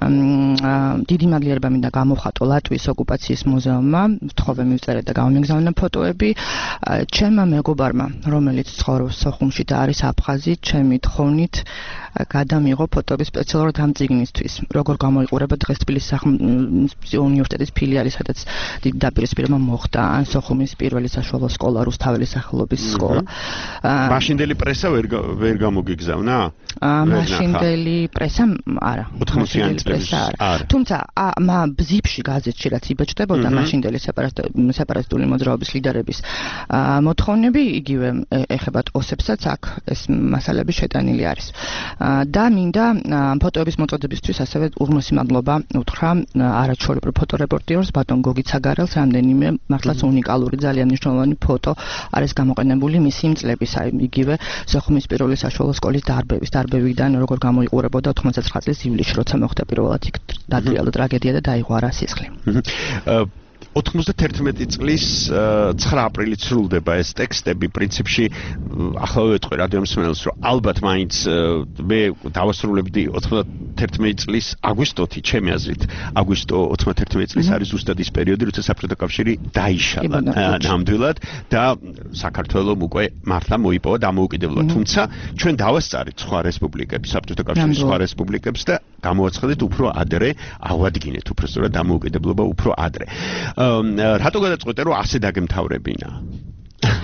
დიდი მაგალითება მინდა გამოვხატო ლატვიის ოკუპაციის მუზეუმმა ვთხოვე მივწერე და გამომიგზავნა ფოტოები ჩემმა მეგობარმა რომელიც ცხოვრობს სოხუმში და არის აფხაზი ჩემი თხოვნით გადამიღო ფოტოები სპეციალურად ამ წიგნისთვის როგორ გამოიყურება დღეს თბილისის უნივერსიტეტის ფილიალი სადაც დიდი დაპირისპირება მოხდა ან სოხუმის პირველი საშუალო სკოლა რუსთაველის სახელობის სკოლა მაშინდელი პრესა ვერ ვერ გამოგიგზავნა მაშინდელი პრესა არა ოთხმოციანი პრესა არა თუმცა ბზიფში გაზეთში რაც იბეჭდებოდა მაშინდელი სეპარატისტული მოძრაობის ლიდერების მოთხოვნები იგივე ეხებათ ოსებსაც აქ ეს მასალები შეტანილი არის და მინდა ფოტოების მოწოდებისთვის ასევე ურმოსი მადლობა უთხრა არაჩვეულებრივ ფოტორეპორტიორს ბატონ გოგი ცაგარელს რამდენიმე მართლაც უნიკალური ძალიან მნიშვნელოვანი ფოტო არის გამოყენებული მისი იმ წლების აი იგივე სოხუმის პირველი საშუალო სკოლის დარბევის დარბევიდან როგორ გამოიყურებოდა ოცდაათი წლის ივლისში როცა მოხდა პირველად იქ დაძრიალა ტრაგედია და დაიღვა სისხლი ოცდაათი წლის ცხრა აპრილით სრულდება ეს ტექსტები პრინციპში ახლა ვეთქვი რადიომსმენელს რომ ალბათ მაინც მე დავასრულებდი ოცდაათი წლის აგვისტოთი ჩემი აზრით აგვისტო ოცდაათი წლის არის ზუსტად ის პერიოდი როცა საბჭოთა კავშირი დაიშალა ნამდვილად და საქართველოს უკვე მართლა მოიპოვა დამოუკიდებლობა თუმცა ჩვენ დავასწარით სხვა რესპუბლიკებს საბჭოთა კავშირის სხვა რესპუბლიკებს და გამოაცხადეთ უფრო ადრე ავადგინეთ უფრო სწორად დამოუკიდებლობა უფრო ადრე რატო გადაწყვეტე რომ ასე დაგემთავრებინა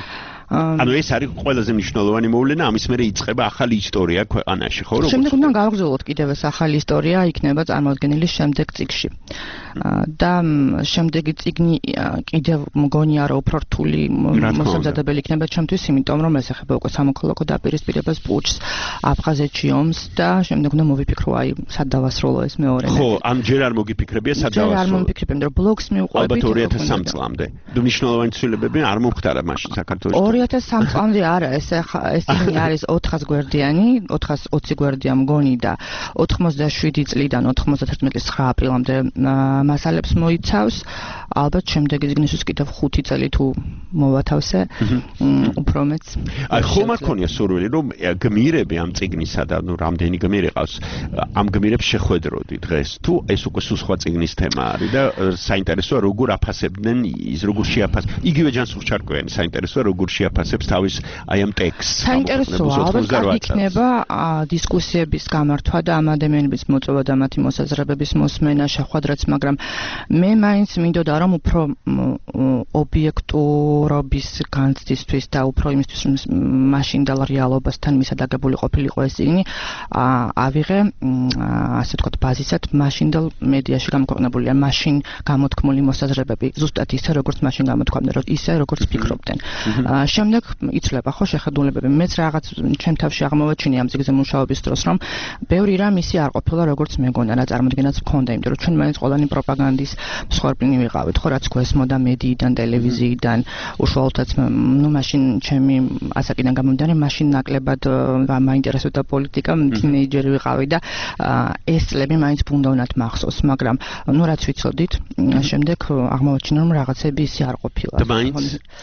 ანუ ეს არის ყველაზე მნიშვნელოვანი მოვლენა, ამის მერე იწყება ახალი ისტორია ქვეყანაში, ხო? შემდეგ უნდა გავგრძელოთ კიდევ ეს ახალი ისტორია, იქნება წარმოადგენილი შემდეგ წიგნში. და შემდეგი წიგნი კიდევ მგონია რომ უფრო რთული მოსამზადებელი იქნება ჩემთვის, იმიტომ რომ ეს ეხება უკვე სამოქალაქო დაპირისპირებას, პუჩს, აფხაზეთში ომს და შემდეგ უნდა მოვიფიქრო აი სად დავასრულო ეს მეორე. ხო, ამ ჯერ არ მოგიფიქრებია სად დავასრულო. ჯერ არ მომიფიქრებ, იმიტომ რომ ბლოგს მივყვებით. ალბათ ორი ათას სამი წლამდე. თუ მნიშვნელოვანი ცვლილებები არ მომხდარა მაშინ საქართველოში. ორი ათას სამი წლამდე არა, ეს ეს წიგნი არის ოთხას გვერდიანი, ოთხას ოცი გვერდია მგონი და ოთხმოცდაშვიდი წლიდან ოთხმოცდათერთმეტი წლის ცხრა აპრილამდე მასალებს მოიცავს. ალბათ შემდეგი წიგნისთვის კიდევ ხუთი წელი თუ მოვათავსე, უფრო მეც. აი ხომ არ ქონია სურვილი რომ გმირები ამ წიგნისა და ნუ რამდენი გმირი ყავს, ამ გმირებს შეხვედროდი დღეს, თუ ეს უკვე სულ სხვა წიგნის თემა არის და საინტერესოა როგორ აფასებდნენ ის, როგორ შეაფასებს. იგივე ჯანსუღ-ჩარკვიანი საინტერესოა როგორ შეაფასებს თავის აი ამ ტექსტს. საინტერესოა, ალბათ იქნება დისკუსიების გამართვა და ამ ადამიანების მოწვევა და მათი მოსაზრებების მოსმენა, შეხვედრაც, მაგრამ მე მაინც მინდოდა რომ უფრო ობიექტურობის განცდისთვის და უფრო იმისთვის რომ მაშინდელ რეალობასთან მისადაგებული ყოფილიყო ეს წიგნი, ავიღე ასე ვთქვათ ბაზისად მაშინდელ მედიაში გამოქვეყნებული, მაშინ გამოთქმული მოსაზრებები, ზუსტად ისე როგორც მაშინ გამოთქვამდნენ, ისე როგორც ფიქრობდნენ. შემდეგ იცვლება ხო შეხედულებები. მეც რაღაც ჩემ თავში აღმოვაჩინე ამ წიგნზე მუშაობის დროს, რომ ბევრი რამ ისი არ ყოფილა როგორც მეგონა, რა წარმოდგენაც მქონდა, იმიტომ რომ ჩვენ მაინც ყველანი პროპაგანდის მსხვერპლი ვიყავით, ხო, რაც გვესმოდა მედიიდან, ტელევიზიიდან, უშუალოდაც, ნუ მაშინ ჩემი ასაკიდან გამომდინარე, მაშინ ნაკლებად მაინტერესებდა პოლიტიკა, თინეიჯერი ვიყავი და ეს წლები მაინც ბუნდა უნდათ მახსოვს, მაგრამ ნუ რაც ვიცოდით, შემდეგ აღმოვაჩინე რომ რაღაცები ისი არ ყოფილა. და მაინც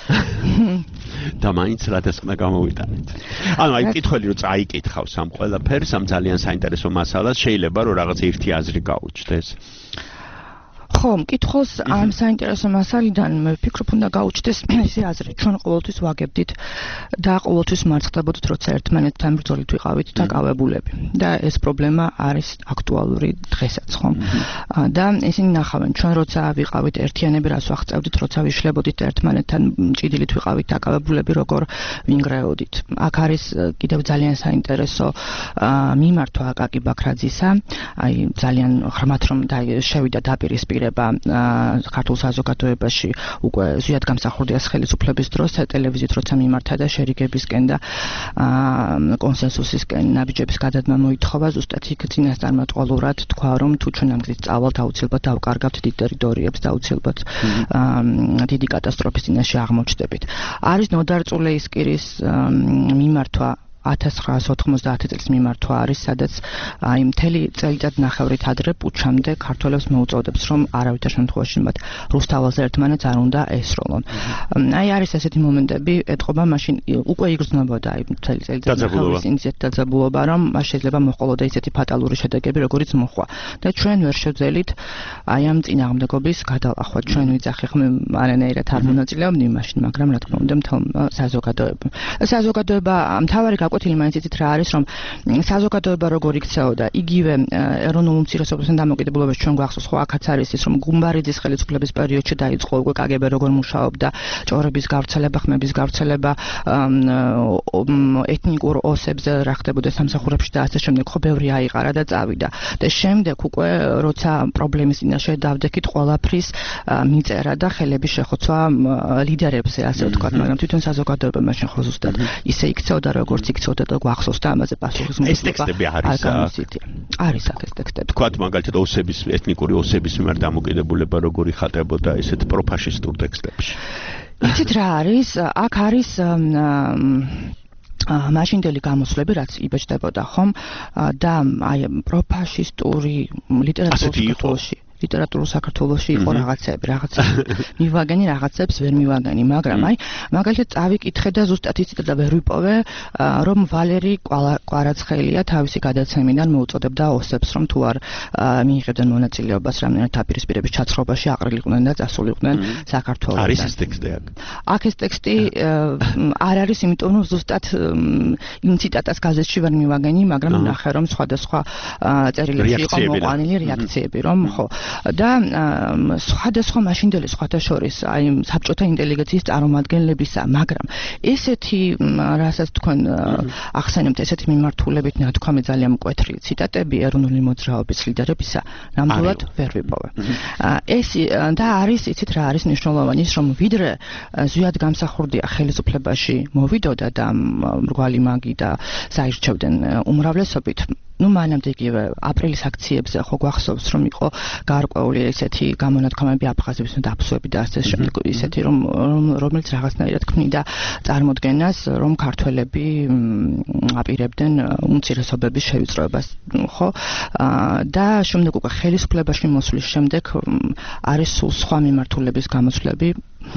და მაინც რადას უნდა გამოვიტანეთ. ანუ აი კითხველი რომ წაიკითხავს ამ ყველაფერს, ამ ძალიან საინტერესო მასალას, შეიძლება რომ რაღაც ერთი აზრი გაუჩნდეს. ხო, მკითხველს ამ საინტერესო მასალიდან მე ვფიქრობ უნდა გაუჩნდეს ისე აზრი, ჩვენ ყოველთვის ვაგებდით და ყოველთვის მარცხდებოდით, როცა ერთმანეთთან ბრძოლით ვიყავით დაკავებულები. და ეს პრობლემა არის აქტუალური დღესაც, ხო? და ისინი ნახავენ, ჩვენ როცა ვიყავით ერთიანები, რას ვაღწევდით, როცა ვიშლებოდით ერთმანეთთან ჭიდილით ვიყავით დაკავებულები, როგორ ვინგრეოდით. აქ არის კიდევ ძალიან საინტერესო მიმართვა აკაკი ბაქრაძისა, აი ძალიან ღრმად რომ შევიდა დაპირისპირება ქართულ საზოგადოებაში უკვე ზუსტად გამსახურდია ხელისუფლების დროს ტელევიზიით როცა მიმართა და შერიგებისკენ და კონსენსუსისკენ ნაბიჯების გადადგმა მოითხოვა, ზუსტად იქ წინასწარმეტყველურად თქვა რომ თუ ჩვენ ამ გზით წავალთ აუცილებლად დავკარგავთ დიდ ტერიტორიებს და აუცილებლად დიდი კატასტროფის წინაშე აღმოჩნდებით. არის ნოდარ წულეისკირის მიმართვა ათას ცხრაასი ოთხმოცდაათი წლის მიმართვა არის, სადაც აი მთელი წელიწად ნახევრით ადრე პუჩამდე ქართველებს მოუწოდებს, რომ არავითარ შემთხვევაში მათ რუსთაველზე ერთმანეთს არ უნდა ესროლონ. აი არის ესეთი მომენტები, ეთყობა მაშინ უკვე იგრძნობოდა აი მთელი წელიწად ნახევრის ინიციატივის დაძაბულობა, რომ მას შეიძლება მოჰყოლოდა ისეთი ფატალური შედეგები, როგორიც მოჰყვა. და ჩვენ ვერ შევძელით აი ამ წინააღმდეგობის გადალახვა. ჩვენ ვიძახი ხმ არანაირად არ მონაწილეობდნენ მაშინ, მაგრამ რა თქმა უნდა მთელ საზოგადოება. საზოგადოება მთავარი გაკვეთილი მაინც იცით რა არის, რომ საზოგადოება როგორ იქცეოდა, იგივე ეროვნულ უმცირესობებთან დამოკიდებულებას ჩვენ გვახსოვს, ხო, აქაც არის ის, რომ გუმბარიძის ხელისუფლების პერიოდში დაიწყო უკვე კაგები როგორ მუშაობდა, ჭორების გავრცელება, ხმების გავრცელება, ეთნიკურ ოსებზე რა ხდებოდა სამსახურებში და ასე შემდეგ, ხო, ბევრი აიყარა და წავიდა. და შემდეგ უკვე როცა პრობლემის წინაშე დავდექით, ყველაფრის მიწერა და ხელების შეხოცვა ლიდერებზე, ასე ვთქვათ, მაგრამ თვითონ საზოგადოება მაშინ ხო ზუსტად ისე იქცეოდა, როგორც იქცეოდა და გვახსოვს და ამაზე პასუხისმგებლობა. ეს ტექსტები არის არის აქ ეს ტექსტები. თქვათ მაგალითად ოსების, ეთნიკური ოსების მიმართ დამოკიდებულება როგორი ხატებოდა ესეთ პროფაშისტურ ტექსტებში. იცით რა არის? აქ არის მაშინდელი გამოსვლები, რაც იბეჭდებოდა, ხომ? და აი პროფაშისტური ლიტერატურის ლიტერატურულ საქართველოში იყო რაღაცები, რაღაცები მივაგენი, რაღაცებს ვერ მივაგენი, მაგრამ აი მაგალითად წავიკითხე და ზუსტად იცით და ვერ ვიპოვე, რომ ვალერი კვარაცხელია თავისი გადაცემიდან მოუწოდებდა ოსებს, რომ თუ არ მიიღებდნენ მონაწილეობას რამდენად დაპირისპირების ჩაცხრობაში აყრილიყვნენ და წასულიყვნენ საქართველოს. არის ეს ტექსტი აქ? აქ ეს ტექსტი არ არის, იმიტომ რომ ზუსტად იმ ციტატას გაზეთში ვერ მივაგენი, მაგრამ ნახე რომ სხვადასხვა წერილებში იყო მოყვანილი რეაქციები, რომ ხო და სხვადასხვა მაშინდელი სხვათა შორის აი საბჭოთა ინტელიგენციის წარმომადგენლებისა, მაგრამ ესეთი რასაც თქვენ ახსენებთ, ესეთი მიმართულებით ნათქვამი ძალიან მკვეთრი ციტატები ეროვნული მოძრაობის ლიდერებისა ნამდვილად ვერ ვიპოვე. ეს და არის იცით რა არის მნიშვნელოვანი ის რომ ვიდრე ზვიად გამსახურდია ხელისუფლებაში მოვიდოდა და მრგვალი მაგი და საირჩევდნენ უმრავლესობით ну მანამდე იგივე აპრილის აქციებზე ხო გვახსოვს რომ იყო გარკვეული ესეთი გამონათქვამები აფხაზების დაფსვები და ასე შემდეგ ისეთი რომ რომელიც რაღაცნაირად ქმნიდა წარმოდგენას რომ ქართველები აპირებდნენ უმცირესობების შევიწროებას ხო და შემდეგ უკვე ხელისუფლებაში მოსვლის შემდეგ არის სულ სხვა მიმართულების გამოსვლები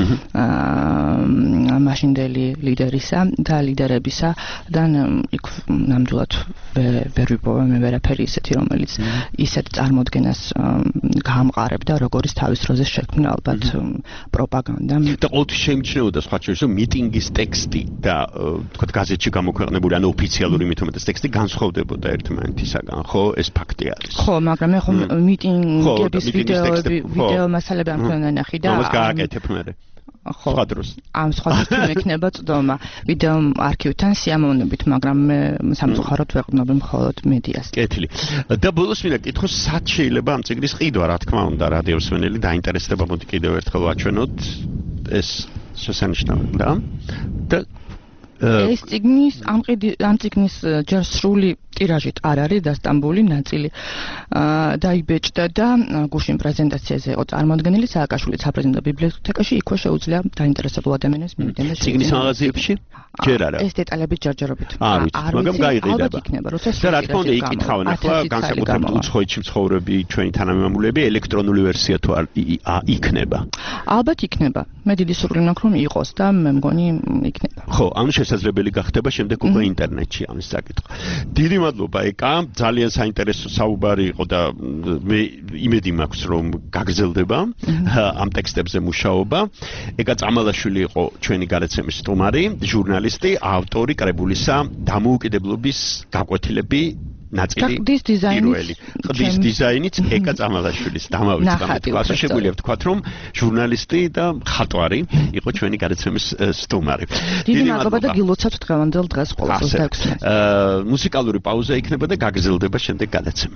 მაშინდელი ლიდერისა და ლიდერებისა და იქ ნამდვილად ვერ ვიპოვე მე ვერაფერი ისეთი რომელიც ისეთ წარმოდგენას გაამყარებდა როგორიც თავის დროზე შექმნა ალბათ პროპაგანდა და ყოველთვის შეიმჩნეოდა სხვა შორის რომ მიტინგის ტექსტი და თქვა გაზეთში გამოქვეყნებული ან ოფიციალური მithumetes ტექსტი განსხვავდებოდა ერთმანეთისაგან ხო ეს ფაქტი არის ხო მაგრამ ეხლა მიტინგების ვიდეოები ვიდეო მასალები ამ თქვენ ნახი და ამას გააკეთებ მე ხო ამ სხვა თემი ექნება წდომა ვიდეო არქივთან სიამოვნებით მაგრამ მე სამწუხაროდ ვეყნობ მხოლოდ მედიას კეთილი და ბოლოს მინდა კითხოს სად შეიძლება ამ წიგნის ყიდვა რა თქმა უნდა რადიოსმენელი დაინტერესდება მოდი კიდევ ერთხელ ვაჩვენოთ ეს შესანიშნავია და ეს წიგნის ამ ყიდი ამ წიგნის ჯერ სრული ტირაჟით არ არის დასტამბული ნაწილი დაიბეჭდა და გუშინ პრეზენტაციაზე იყო წარმოდგენილი სააკაშვილის საპრეზიდენტო ბიბლიოთეკაში იქვე შეუძლია დაინტერესებულ ადამიანებს მივიდნენ და წიგნის მაღაზიებში ჯერ არა ეს დეტალები ჯერჯერობით არ ვიცი მაგრამ გაიყიდება და რა თქმა უნდა იკითხავენ ახლა განსაკუთრებით უცხოეთში მცხოვრები ჩვენი თანამემამულეები ელექტრონული ვერსია თუ არ იქნება ალბათ იქნება მე დიდი სურვილი მაქვს რომ იყოს და მე მგონი იქნება ხო ანუ შესაძლებელი გახდება შემდეგ უკვე ინტერნეტში ამის საკითხი დიდი მადლობა ეკა ძალიან საინტერესო საუბარი იყო და მე იმედი მაქვს რომ გაგრძელდება ამ ტექსტებზე მუშაობა ეკა წამალაშვილი იყო ჩვენი გადაცემის სტუმარი ჟურნალისტი ავტორი კრებულისა დამოუკიდებლობის გაკვეთილები ნაწილი პირველი ყდის დიზაინით ეკა წამალაშვილის დამავიწყდა ასე შეგვიძლია ვთქვათ რომ ჟურნალისტი და მხატვარი იყო ჩვენი გადაცემის სტუმარი დიდი მადლობა და გილოცავთ დღევანდელ დღეს ყოველს ოცდაექვსი მუსიკალური პაუზა იქნება და გაგრძელდება შემდეგ გადაცემა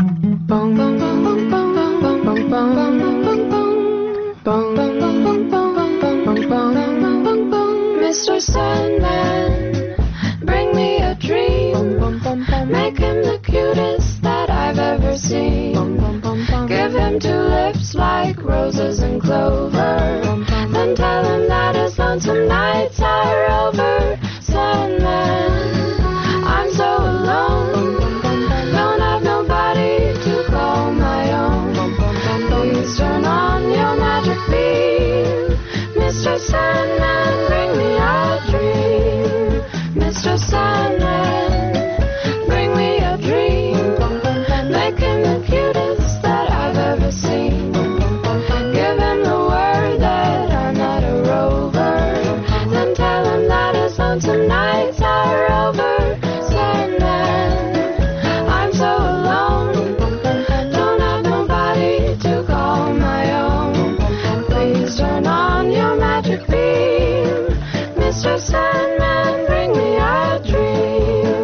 Mister Sandman, bring me a dream. Make him the cutest that I've ever seen. Give him two lips like roses and clover. Then tell him that his lonesome nights are over. Sandman, I'm so alone. Don't have nobody to call my own. Please turn on your magic beam. Mister Sandman, bring me a dream. Mister Sandman, bring me a dream. Make him the cutest that I've ever seen. Give him the word that I'm not a rover. Then tell him that his lonesome nights are over. Sandman, I'm so alone. Don't have nobody to call my own. Please turn on your magic beam. Mister Sandman, bring me a dream.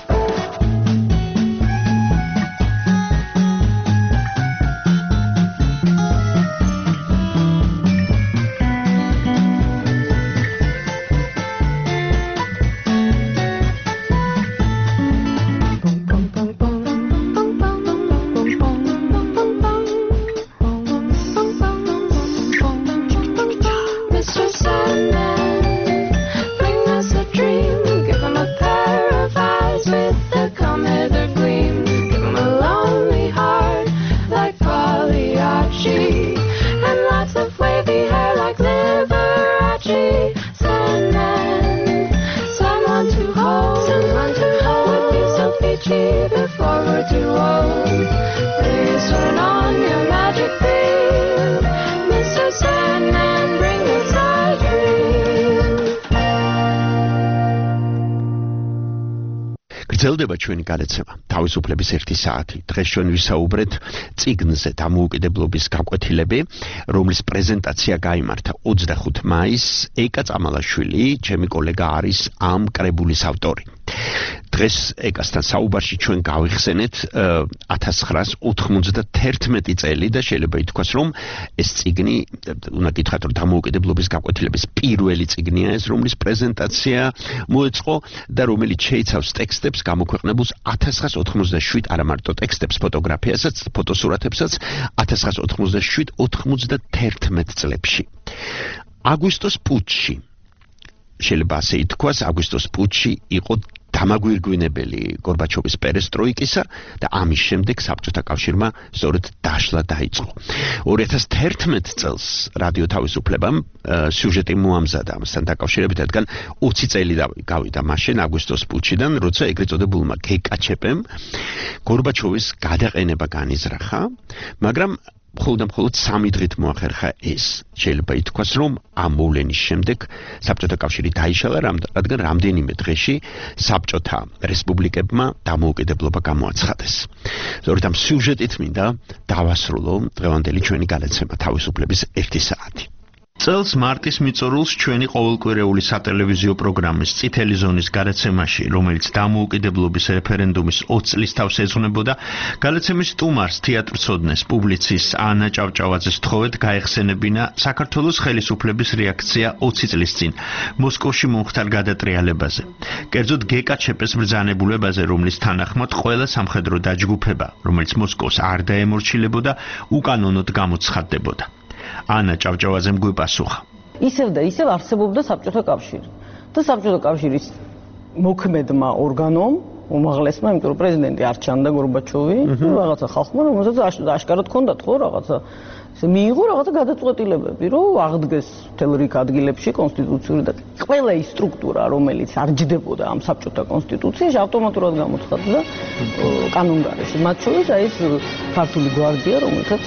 Mister Sandman, bring us a dream. Give him a pair of eyes with a come hither gleam. Give him a lonely heart like Pagliacci, and lots of wavy hair like Liberace. Sandman, someone to hold, someone to hold would be so peachy before we're too old. Please turn on your magic beam. Mister Sandman, bring us a dream. გრძელდება ჩვენი გადაცემა თავისუფლების ერთი საათი. დღეს ჩვენ ვისაუბრეთ წიგნზე დამოუკიდებლობის გაკვეთილები, რომლის პრეზენტაცია გაიმართა ოცდახუთი მაისს. ეკა წამალაშვილი, ჩემი კოლეგა არის ამ კრებულის ავტორი. დღეს ეკასთან საუბარში ჩვენ გავიხსენეთ ათას ცხრაას ოთხმოცდათერთმეტი წელი და შეიძლება ითქვას, რომ ეს წიგნი, უნდა გითხრათ, რომ დამოუკიდებლობის გაკვეთილების პირველი წიგნია ეს, რომლის პრეზენტაცია მოეწყო და რომელიც შეიცავს ტექსტებს გამოქვეყნებულს ათას ცხრაას ოთხმოცდაშვიდ, არა მარტო ტექსტებს, ფოტოგრაფიასაც, ფოტოსურათებსაც ათას ცხრაას ოთხმოცდაშვიდ ოცდათერთმეტ წლებში. აგვისტოს პუტჩი. შეიძლება ასე ითქვას, აგვისტოს პუტჩი იყო დამაგვირგვინებელი გორბაჩოვის პერესტროიკისა და ამის შემდეგ საბჭოთა კავშირმა სწორედ დაშლა დაიწყო. ორი ათას თერთმეტ წელს რადიო თავისუფლებამ სიუჟეტი მოამზადა ამასთან დაკავშირებით, რადგან ოცი წელი გავიდა მაშინ აგვისტოს პუტჩიდან, როცა ეგრეთ წოდებულმა გეკაჩეპემ გორბაჩოვის გადაყენება განიზრახა, მაგრამ მხოლოდ და მხოლოდ სამი დღით მოახერხა ეს. შეიძლება ითქვას, რომ ამ მოვლენის შემდეგ საბჭოთა კავშირი დაიშალა, რადგან რამდენიმე დღეში საბჭოთა რესპუბლიკებმა დამოუკიდებლობა გამოაცხადეს. სწორედ ამ სიუჟეტით მინდა დავასრულო დღევანდელი ჩვენი გადაცემა თავისუფლების ერთი საათი. წელს მარტის მიწურულს ჩვენი ყოველკვირეული სატელევიზიო პროგრამის წითელი ზონის გადაცემაში, რომელიც დამოუკიდებლობის რეფერენდუმის ოცი წლის თავს ეძღვნებოდა, გადაცემის სტუმარს, თეატრცოდნეს, პუბლიცისტს ანა ჭავჭავაძეს თხოვეთ გაეხსენებინა საქართველოს ხელისუფლების რეაქცია ოცი წლის წინ მოსკოვში მომხდარ გადატრიალებაზე. კერძოდ გეკაჩეპეს ბრძანებულებაზე, რომლის თანახმად ყველა სამხედრო დაჯგუფება, რომელიც მოსკოვს არ დაემორჩილებოდა, უკანონოდ გამოცხადდებოდა. ანა ჭავჭავაძემ გვიპასუხა. ისევ და ისევ არსებობდა საბჭოთა კავშირი. და საბჭოთა კავშირის მოქმედმა ორგანომ, უმაღლესმა, იმიტომ რომ პრეზიდენტი არ ჩანდა გორბაჩოვი, რაღაცა ხალხმა, რომელსაც აშკარად ჰქონდათ ხო რაღაცა მიიღო რაღაცა გადაწყვეტილებები, რომ აღდგეს მთელ რიგ ადგილებში კონსტიტუციური და ყველა ის სტრუქტურა, რომელიც არ ჯდებოდა ამ საბჭოთა კონსტიტუციაში, ავტომატურად გამოცხადდა კანონგარეში. მათ შორის აი ეს ქართული გვარდია, რომელსაც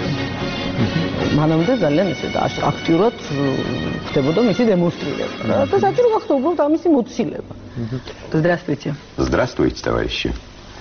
მანამდე ძალიან ესე აქტიურად ხდებოდა მისი დემონსტრირება. და საჭირო გახდა უბრალოდ ამისი მოცილება. Здравствуйте. Здравствуйте, товарищи.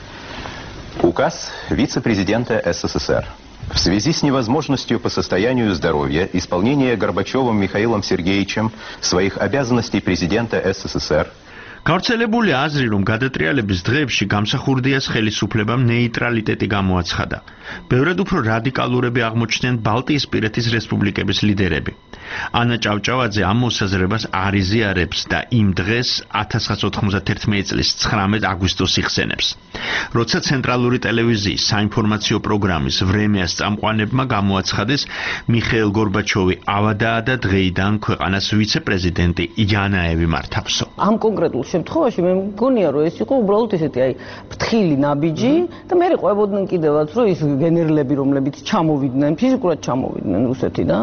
Указ вице-президента СССР. В связи с невозможностью по состоянию здоровья исполнения Горбачевым Михаилом Сергеевичем своих обязанностей президента СССР გავრცელებული აზრი, რომ გადატრიალების დღეებში გამსახურდიას ხელისუფლებამ ნეიტრალიტეტი გამოაცხადა. ბევრად უფრო რადიკალურები აღმოჩნდნენ ბალტიისპირეთის რესპუბლიკების ლიდერები. ანა ჭავჭავაძე ამ მოსაზრებას არ იზიარებს და იმ დღეს ათას ცხრაას ოთხმოცდათერთმეტი წლის ცხრამეტ აგვისტოს იხსენებს. როცა ცენტრალური ტელევიზიის საინფორმაციო პროგრამის ვრემიას წამყვანებმა გამოაცხადეს, მიხეილ გორბაჩოვი ავადაა და დღეიდან ქვეყანას ვიცე-პრეზიდენტი იანაევი მართავსო. ამ კონკრეტულ შემთხვევაში მე მგონია, რომ ეს იყო უბრალოდ ესეთი აი ფრთხილი ნაბიჯი და მე ყვებოდნენ კიდევაც, რომ ის გენერლები, რომლებიც ჩამოვიდნენ, ფიზიკურად ჩამოვიდნენ რუსეთიდან,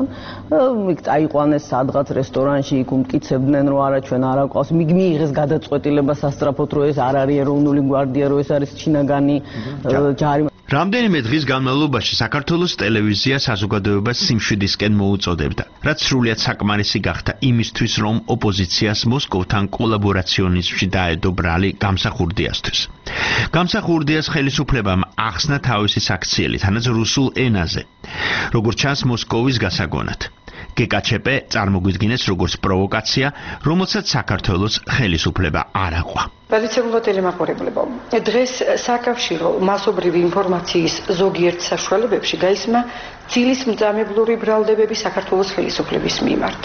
იქ წაიყვანეს სადღაც რესტორანში, იქ უმტკიცებდნენ, რომ არა ჩვენ არ აკვავს, მიიღეს გადაწყვეტილება სასწრაფოდ, რომ ეს არ არის ეროვნული გვარდია, რომ ეს არის ჩინაგანი ჯარი. რამდენიმე დღის განმავლობაში საქართველოს ტელევიზია საზოგადოებას სიმშვიდისკენ მოუწოდებდა, რაც სრულიად საკმარისი გახდა იმისთვის, რომ ოპოზიციას მოსკოვთან კოლაბორაციონიზმში დაედო ბრალი გამსახურდიასთვის. გამსახურდიას ხელისუფლებამ ახსნა თავისი საქციელი, თანაც რუსულ ენაზე, როგორც ჩანს მოსკოვის გასაგონად. გეკაჩეპე წარმოგვიდგინეს როგორც პროვოკაცია, რომელსაც საქართველოს ხელისუფლება არ აყვა. ტრადიციულად ელემაყურებლებო. დღეს საკავშირო მასობრივი ინფორმაციის ზოგიერთ საშუალებებში გაისმა ცილის მძამებლური ბრალდებები საქართველოს ხელისუფლების მიმართ.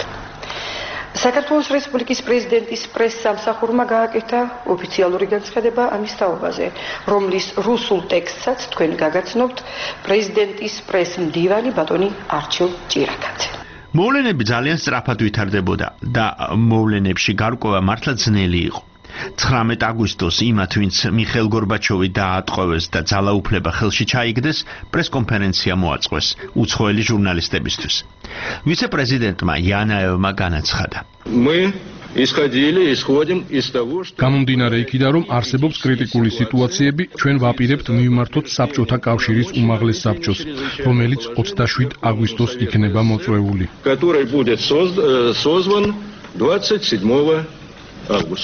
საქართველოს რესპუბლიკის პრეზიდენტის პრესსამსახურმა გააკეთა ოფიციალური განცხადება ამის თაობაზე, რომლის რუსულ ტექსტსაც თქვენ გაგაცნობთ პრეზიდენტის პრესმდივანი ბატონი არჩილ ჭირაკაძე. მოვლენები ძალიან სწრაფად ვითარდებოდა და მოვლენებში გარკვევა მართლა ძნელი იყო. ცხრამეტ აგვისტოს იმათ, ვინც მიხეილ გორბაჩოვი დაატყვევეს და ძალაუფლება ხელში ჩაიგდეს, პრესკონფერენცია მოაწყვეს უცხოელი ჟურნალისტებისთვის. ვიცე-პრეზიდენტმა იანაევმა განაცხადა. Мы исходили, исходим из того, что გამომდინარე იქიდან, რომ არსებობს კრიტიკული სიტუაციები, ჩვენ ვაპირებთ მივმართოთ საბჭოთა კავშირის უმაღლეს საბჭოს, რომელიც ოცდაშვიდ აგვისტოს იქნება მოწვეული. который будет созван двадцать седьмого августа.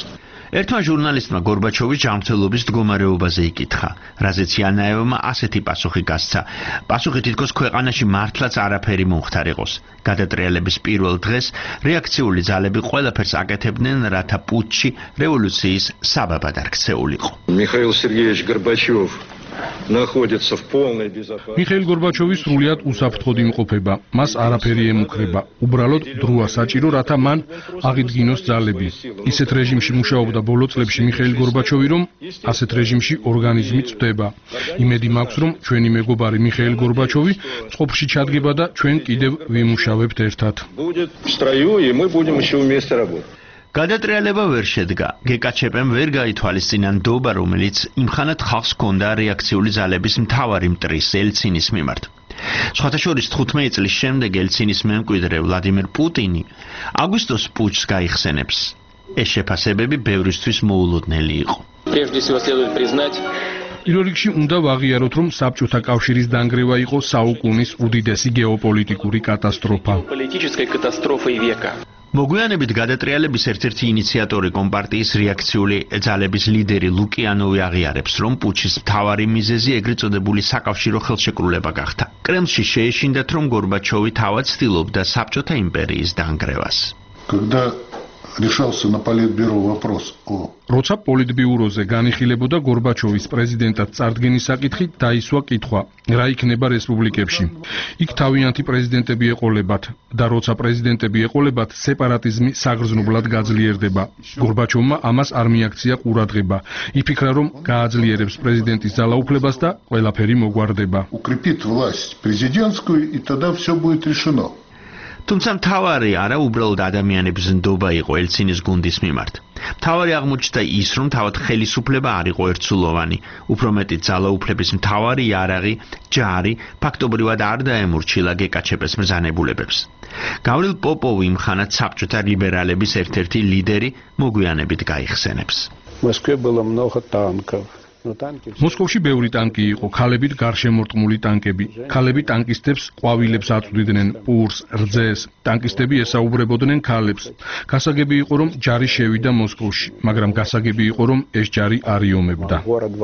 ერთმა ჟურნალისტმა გორბაჩოვის ჯანმრთელობის მდგომარეობაზე იკითხა, რაზეც იანაევმა ასეთი პასუხი გასცა. პასუხი თითქოს ქვეყანაში მართლაც არაფერი მომხდარიყოს. გადატრიალების პირველ დღეს რეაქციული ძალები ყველაფერს აკეთებდნენ, რათა პუტჩი რევოლუციის საბაბად არ ქცეულიყო. Михаил Сергеевич Горбачев находится в полной безопасности. მიხეილ გორბაჩოვი სრულიად უსაფრთხოდ იმყოფება. მას არაფერი ემუქრება. უბრალოდ დროა საჭირო, რათა მან აღიდგინოს ძალები. ისეთ რეჟიმში მუშაობდა ბოლო წლებში მიხეილ გორბაჩოვი, რომ ასეთ რეჟიმში ორგანიზმი წვდება. იმედი მაქვს, რომ ჩვენი მეგობარი მიხეილ გორბაჩოვი წყობში ჩადგება და ჩვენ კიდევ ვიმუშავებთ ერთად. Будет в строю, и мы будем еще вместе работать. გადატრიალება ვერ შედგა. გეკაჩეპემ ვერ გაითვალისწინა ნდობა, რომელიც იმხანად ხალხს ჰქონდა რეაქციული ძალების მთავარი მტრის ელცინის მიმართ. სხვათა შორის თხუთმეტი წლის შემდეგ ელცინის მემკვიდრე ვლადიმერ პუტინი აგვისტოს პუტჩს გაიხსენებს. ეს შეფასებები ბევრისთვის მოულოდნელი იყო. Прежде всего следует признать, პირველ რიგში უნდა ვაღიაროთ, რომ საბჭოთა კავშირის დანგრევა იყო საუკუნის უდიდესი გეოპოლიტიკური კატასტროფა. политической катастрофой века. მოგვიანებით გადატრიალების ერთ-ერთი ინიციატორი კომპარტიის რეაქციული ძალების ლიდერი ლუკიანოვი აღიარებს, რომ პუტჩის მთავარი მიზეზი ეგრეთ წოდებული საკავშირო ხელშეკრულება გახდა. კრემლში შეეშინდათ, რომ გორბაჩოვი თავად ცდილობდა საბჭოთა იმპერიის დანგრევას. Когда решался на политбюро вопрос о როცა პოლიტბიუროზე განიხილებოდა გორბაჩოვის პრეზიდენტად წარდგენის საკითხი, დაისვა კითხვა, რა იქნება რესპუბლიკებში. იქ თავიანთი პრეზიდენტები ეყოლებათ და როცა პრეზიდენტები ეყოლებათ, სეპარატიზმი საგრძნობლად გაძლიერდება. გორბაჩოვმა ამას არ მიაქცია ყურადღება. იფიქრა, რომ გააძლიერებს პრეზიდენტის ძალაუფლებას და ყველაფერი მოგვარდება. укрепит власть президентскую, и тогда все будет решено. თუმცა მთავარი არა უბრალოდ ადამიანების ნდობა იყო ელცინის გუნდის მიმართ. მთავარი აღმოჩნდა ის, რომ თავად ხელისუფლება არ იყო ერთსულოვანი. უფრო მეტი ძალაუფლების მთავარი იარაღი, ჯარი, ფაქტობრივად არ დაემორჩილა გეკაჩეპეს მბრძანებულებებს. გავრილ პოპოვი იმხანად საბჭოთა ლიბერალების ერთ-ერთი ლიდერი მოგვიანებით გაიხსენებს. Москве было много танков. მოსკოვში ბევრი ტანკი იყო, ქალებით გარშემორტყმული ტანკები. ქალები ტანკისტებს ყვავილებს აწვდიდნენ, პურს, რძეს. ტანკისტები ესაუბრებოდნენ ქალებს. გასაგები იყო, რომ ჯარი შევიდა მოსკოვში, მაგრამ გასაგები იყო, რომ ეს ჯარი არ იომებდა.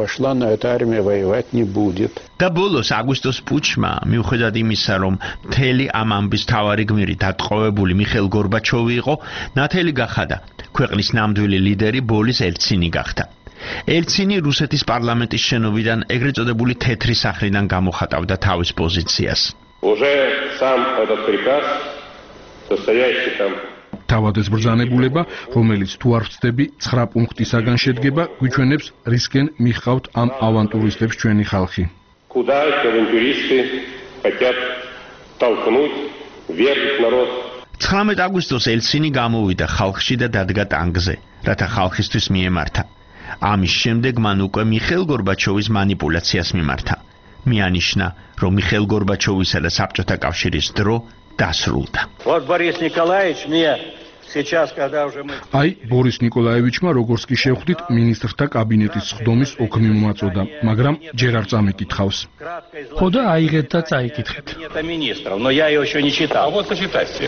და ბოლოს აგვისტოს პუტჩმა, მიუხედავად იმისა, რომ მთელი ამ ამბის მთავარი გმირი დატყვევებული მიხეილ გორბაჩოვი იყო, ნათელი გახადა. ქვეყნის ნამდვილი ლიდერი ბოლის ელცინი გახდა. ელცინი რუსეთის პარლამენტის შენობიდან ეგრეთ წოდებული თეთრი სახლიდან გამოხატავდა თავის პოზიციას. Уже сам этот приказ, состоящий там თავად ეს ბრძანებულება, რომელიც თუ არ ვწდები, ცხრა პუნქტისაგან შედგება, გვიჩვენებს რისკენ მიხავთ ამ ავანტურისტებს ჩვენი ხალხი. Куда эти авантюристы хотят толкнуть весь народ? ცხრამეტი აგვისტოს ელცინი გამოვიდა ხალხში და დადგა ტანგზე, რათა ხალხისთვის მიემართა. ამის შემდეგ მან უკვე მიხეილ გორბაჩოვის მანიპულაციას მიმართა. მიანიშნა, რომ მიხეილ გორბაჩოვისა და საბჭოთა კავშირის დრო დასრულდა. Вот Борис Николаевич мне сейчас, когда уже мы აი, ბორის ნიკოლაევიჩმა, როგორც კი შევხვდით, მინისტრთა კაბინეტის სხდომის ოქმი მომაწოდა, მაგრამ ჯერ არ წამიკითხავს. ხო და აიღეთ და წაიკითხეთ. Это министров, но я его еще не читал. А вот почитайте.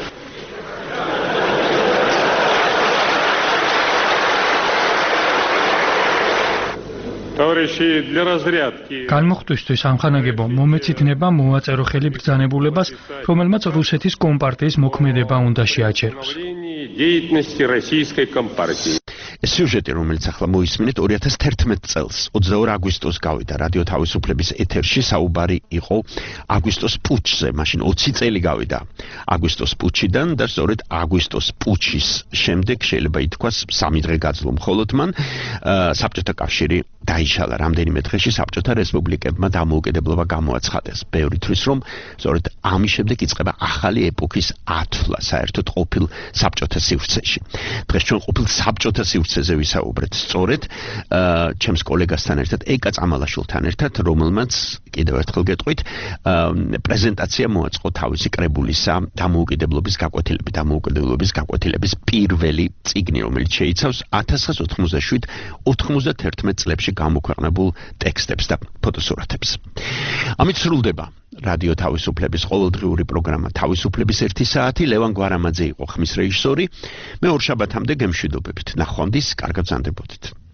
Товарищи, для разрядки. განმოხტვისთვის ამხანაგებო მომეცითნება მოვაწერო ხელი ბრძანებულებას, რომელმაც რუსეთის კომპარტიის მოქმედება უნდა შეაჩეროს. Деятельности российской компартии. ეს სიუჟეტი, რომელიც ახლა მოისმინეთ, ორი ათას თერთმეტი წელს, ოცდაორი აგვისტოს გავიდა რადიო თავისუფლების ეთერში, საუბარი იყო აგვისტოს პუტჩზე, მაშინ ოცი წელი გავიდა აგვისტოს პუტჩიდან და სწორედ აგვისტოს პუტჩის შემდეგ შეიძლება ითქვას სამი დღე გაძლო მხოლოდ მან საბჭოთა კავშირი დაიშალა. რამდენიმე დღეში საბჭოთა რესპუბლიკებმა დამოუკიდებლობა გამოაცხადეს. ბევრი თვლის, რომ სწორედ ამის შემდეგ იწყება ახალი ეპოქის ათვლა საერთოდ ყოფილ საბჭოთა სივრცეში. დღეს ჩვენ ყოფილ საბჭოთა სივრცეზე ვისაუბრეთ სწორედ ჩემს კოლეგასთან ერთად, ეკა წამალაშვილთან ერთად, რომელმაც კიდევ ერთხელ გეტყვით, პრეზენტაცია მოაწყო თავისი კრებულისა დამოუკიდებლობის გაკვეთილები, დამოუკიდებლობის გაკვეთილების პირველი წიგნი, რომელიც შეიცავს ათას ცხრაასა ოთხმოცდაშვიდ ოთხმოცდათერთმეტ წლებში გამოქვეყნებულ ტექსტებს და ფოტოსურათებს. ამით სრულდება რადიო თავისუფლების ყოველდღიური პროგრამა თავისუფლების ერთი საათი. ლევან გვარამაძე იყო ხმის რეჟისორი. მე ორ შაბათამდე გემშვიდობებით. ნახვამდის, კარგად ბრძანდებოდით.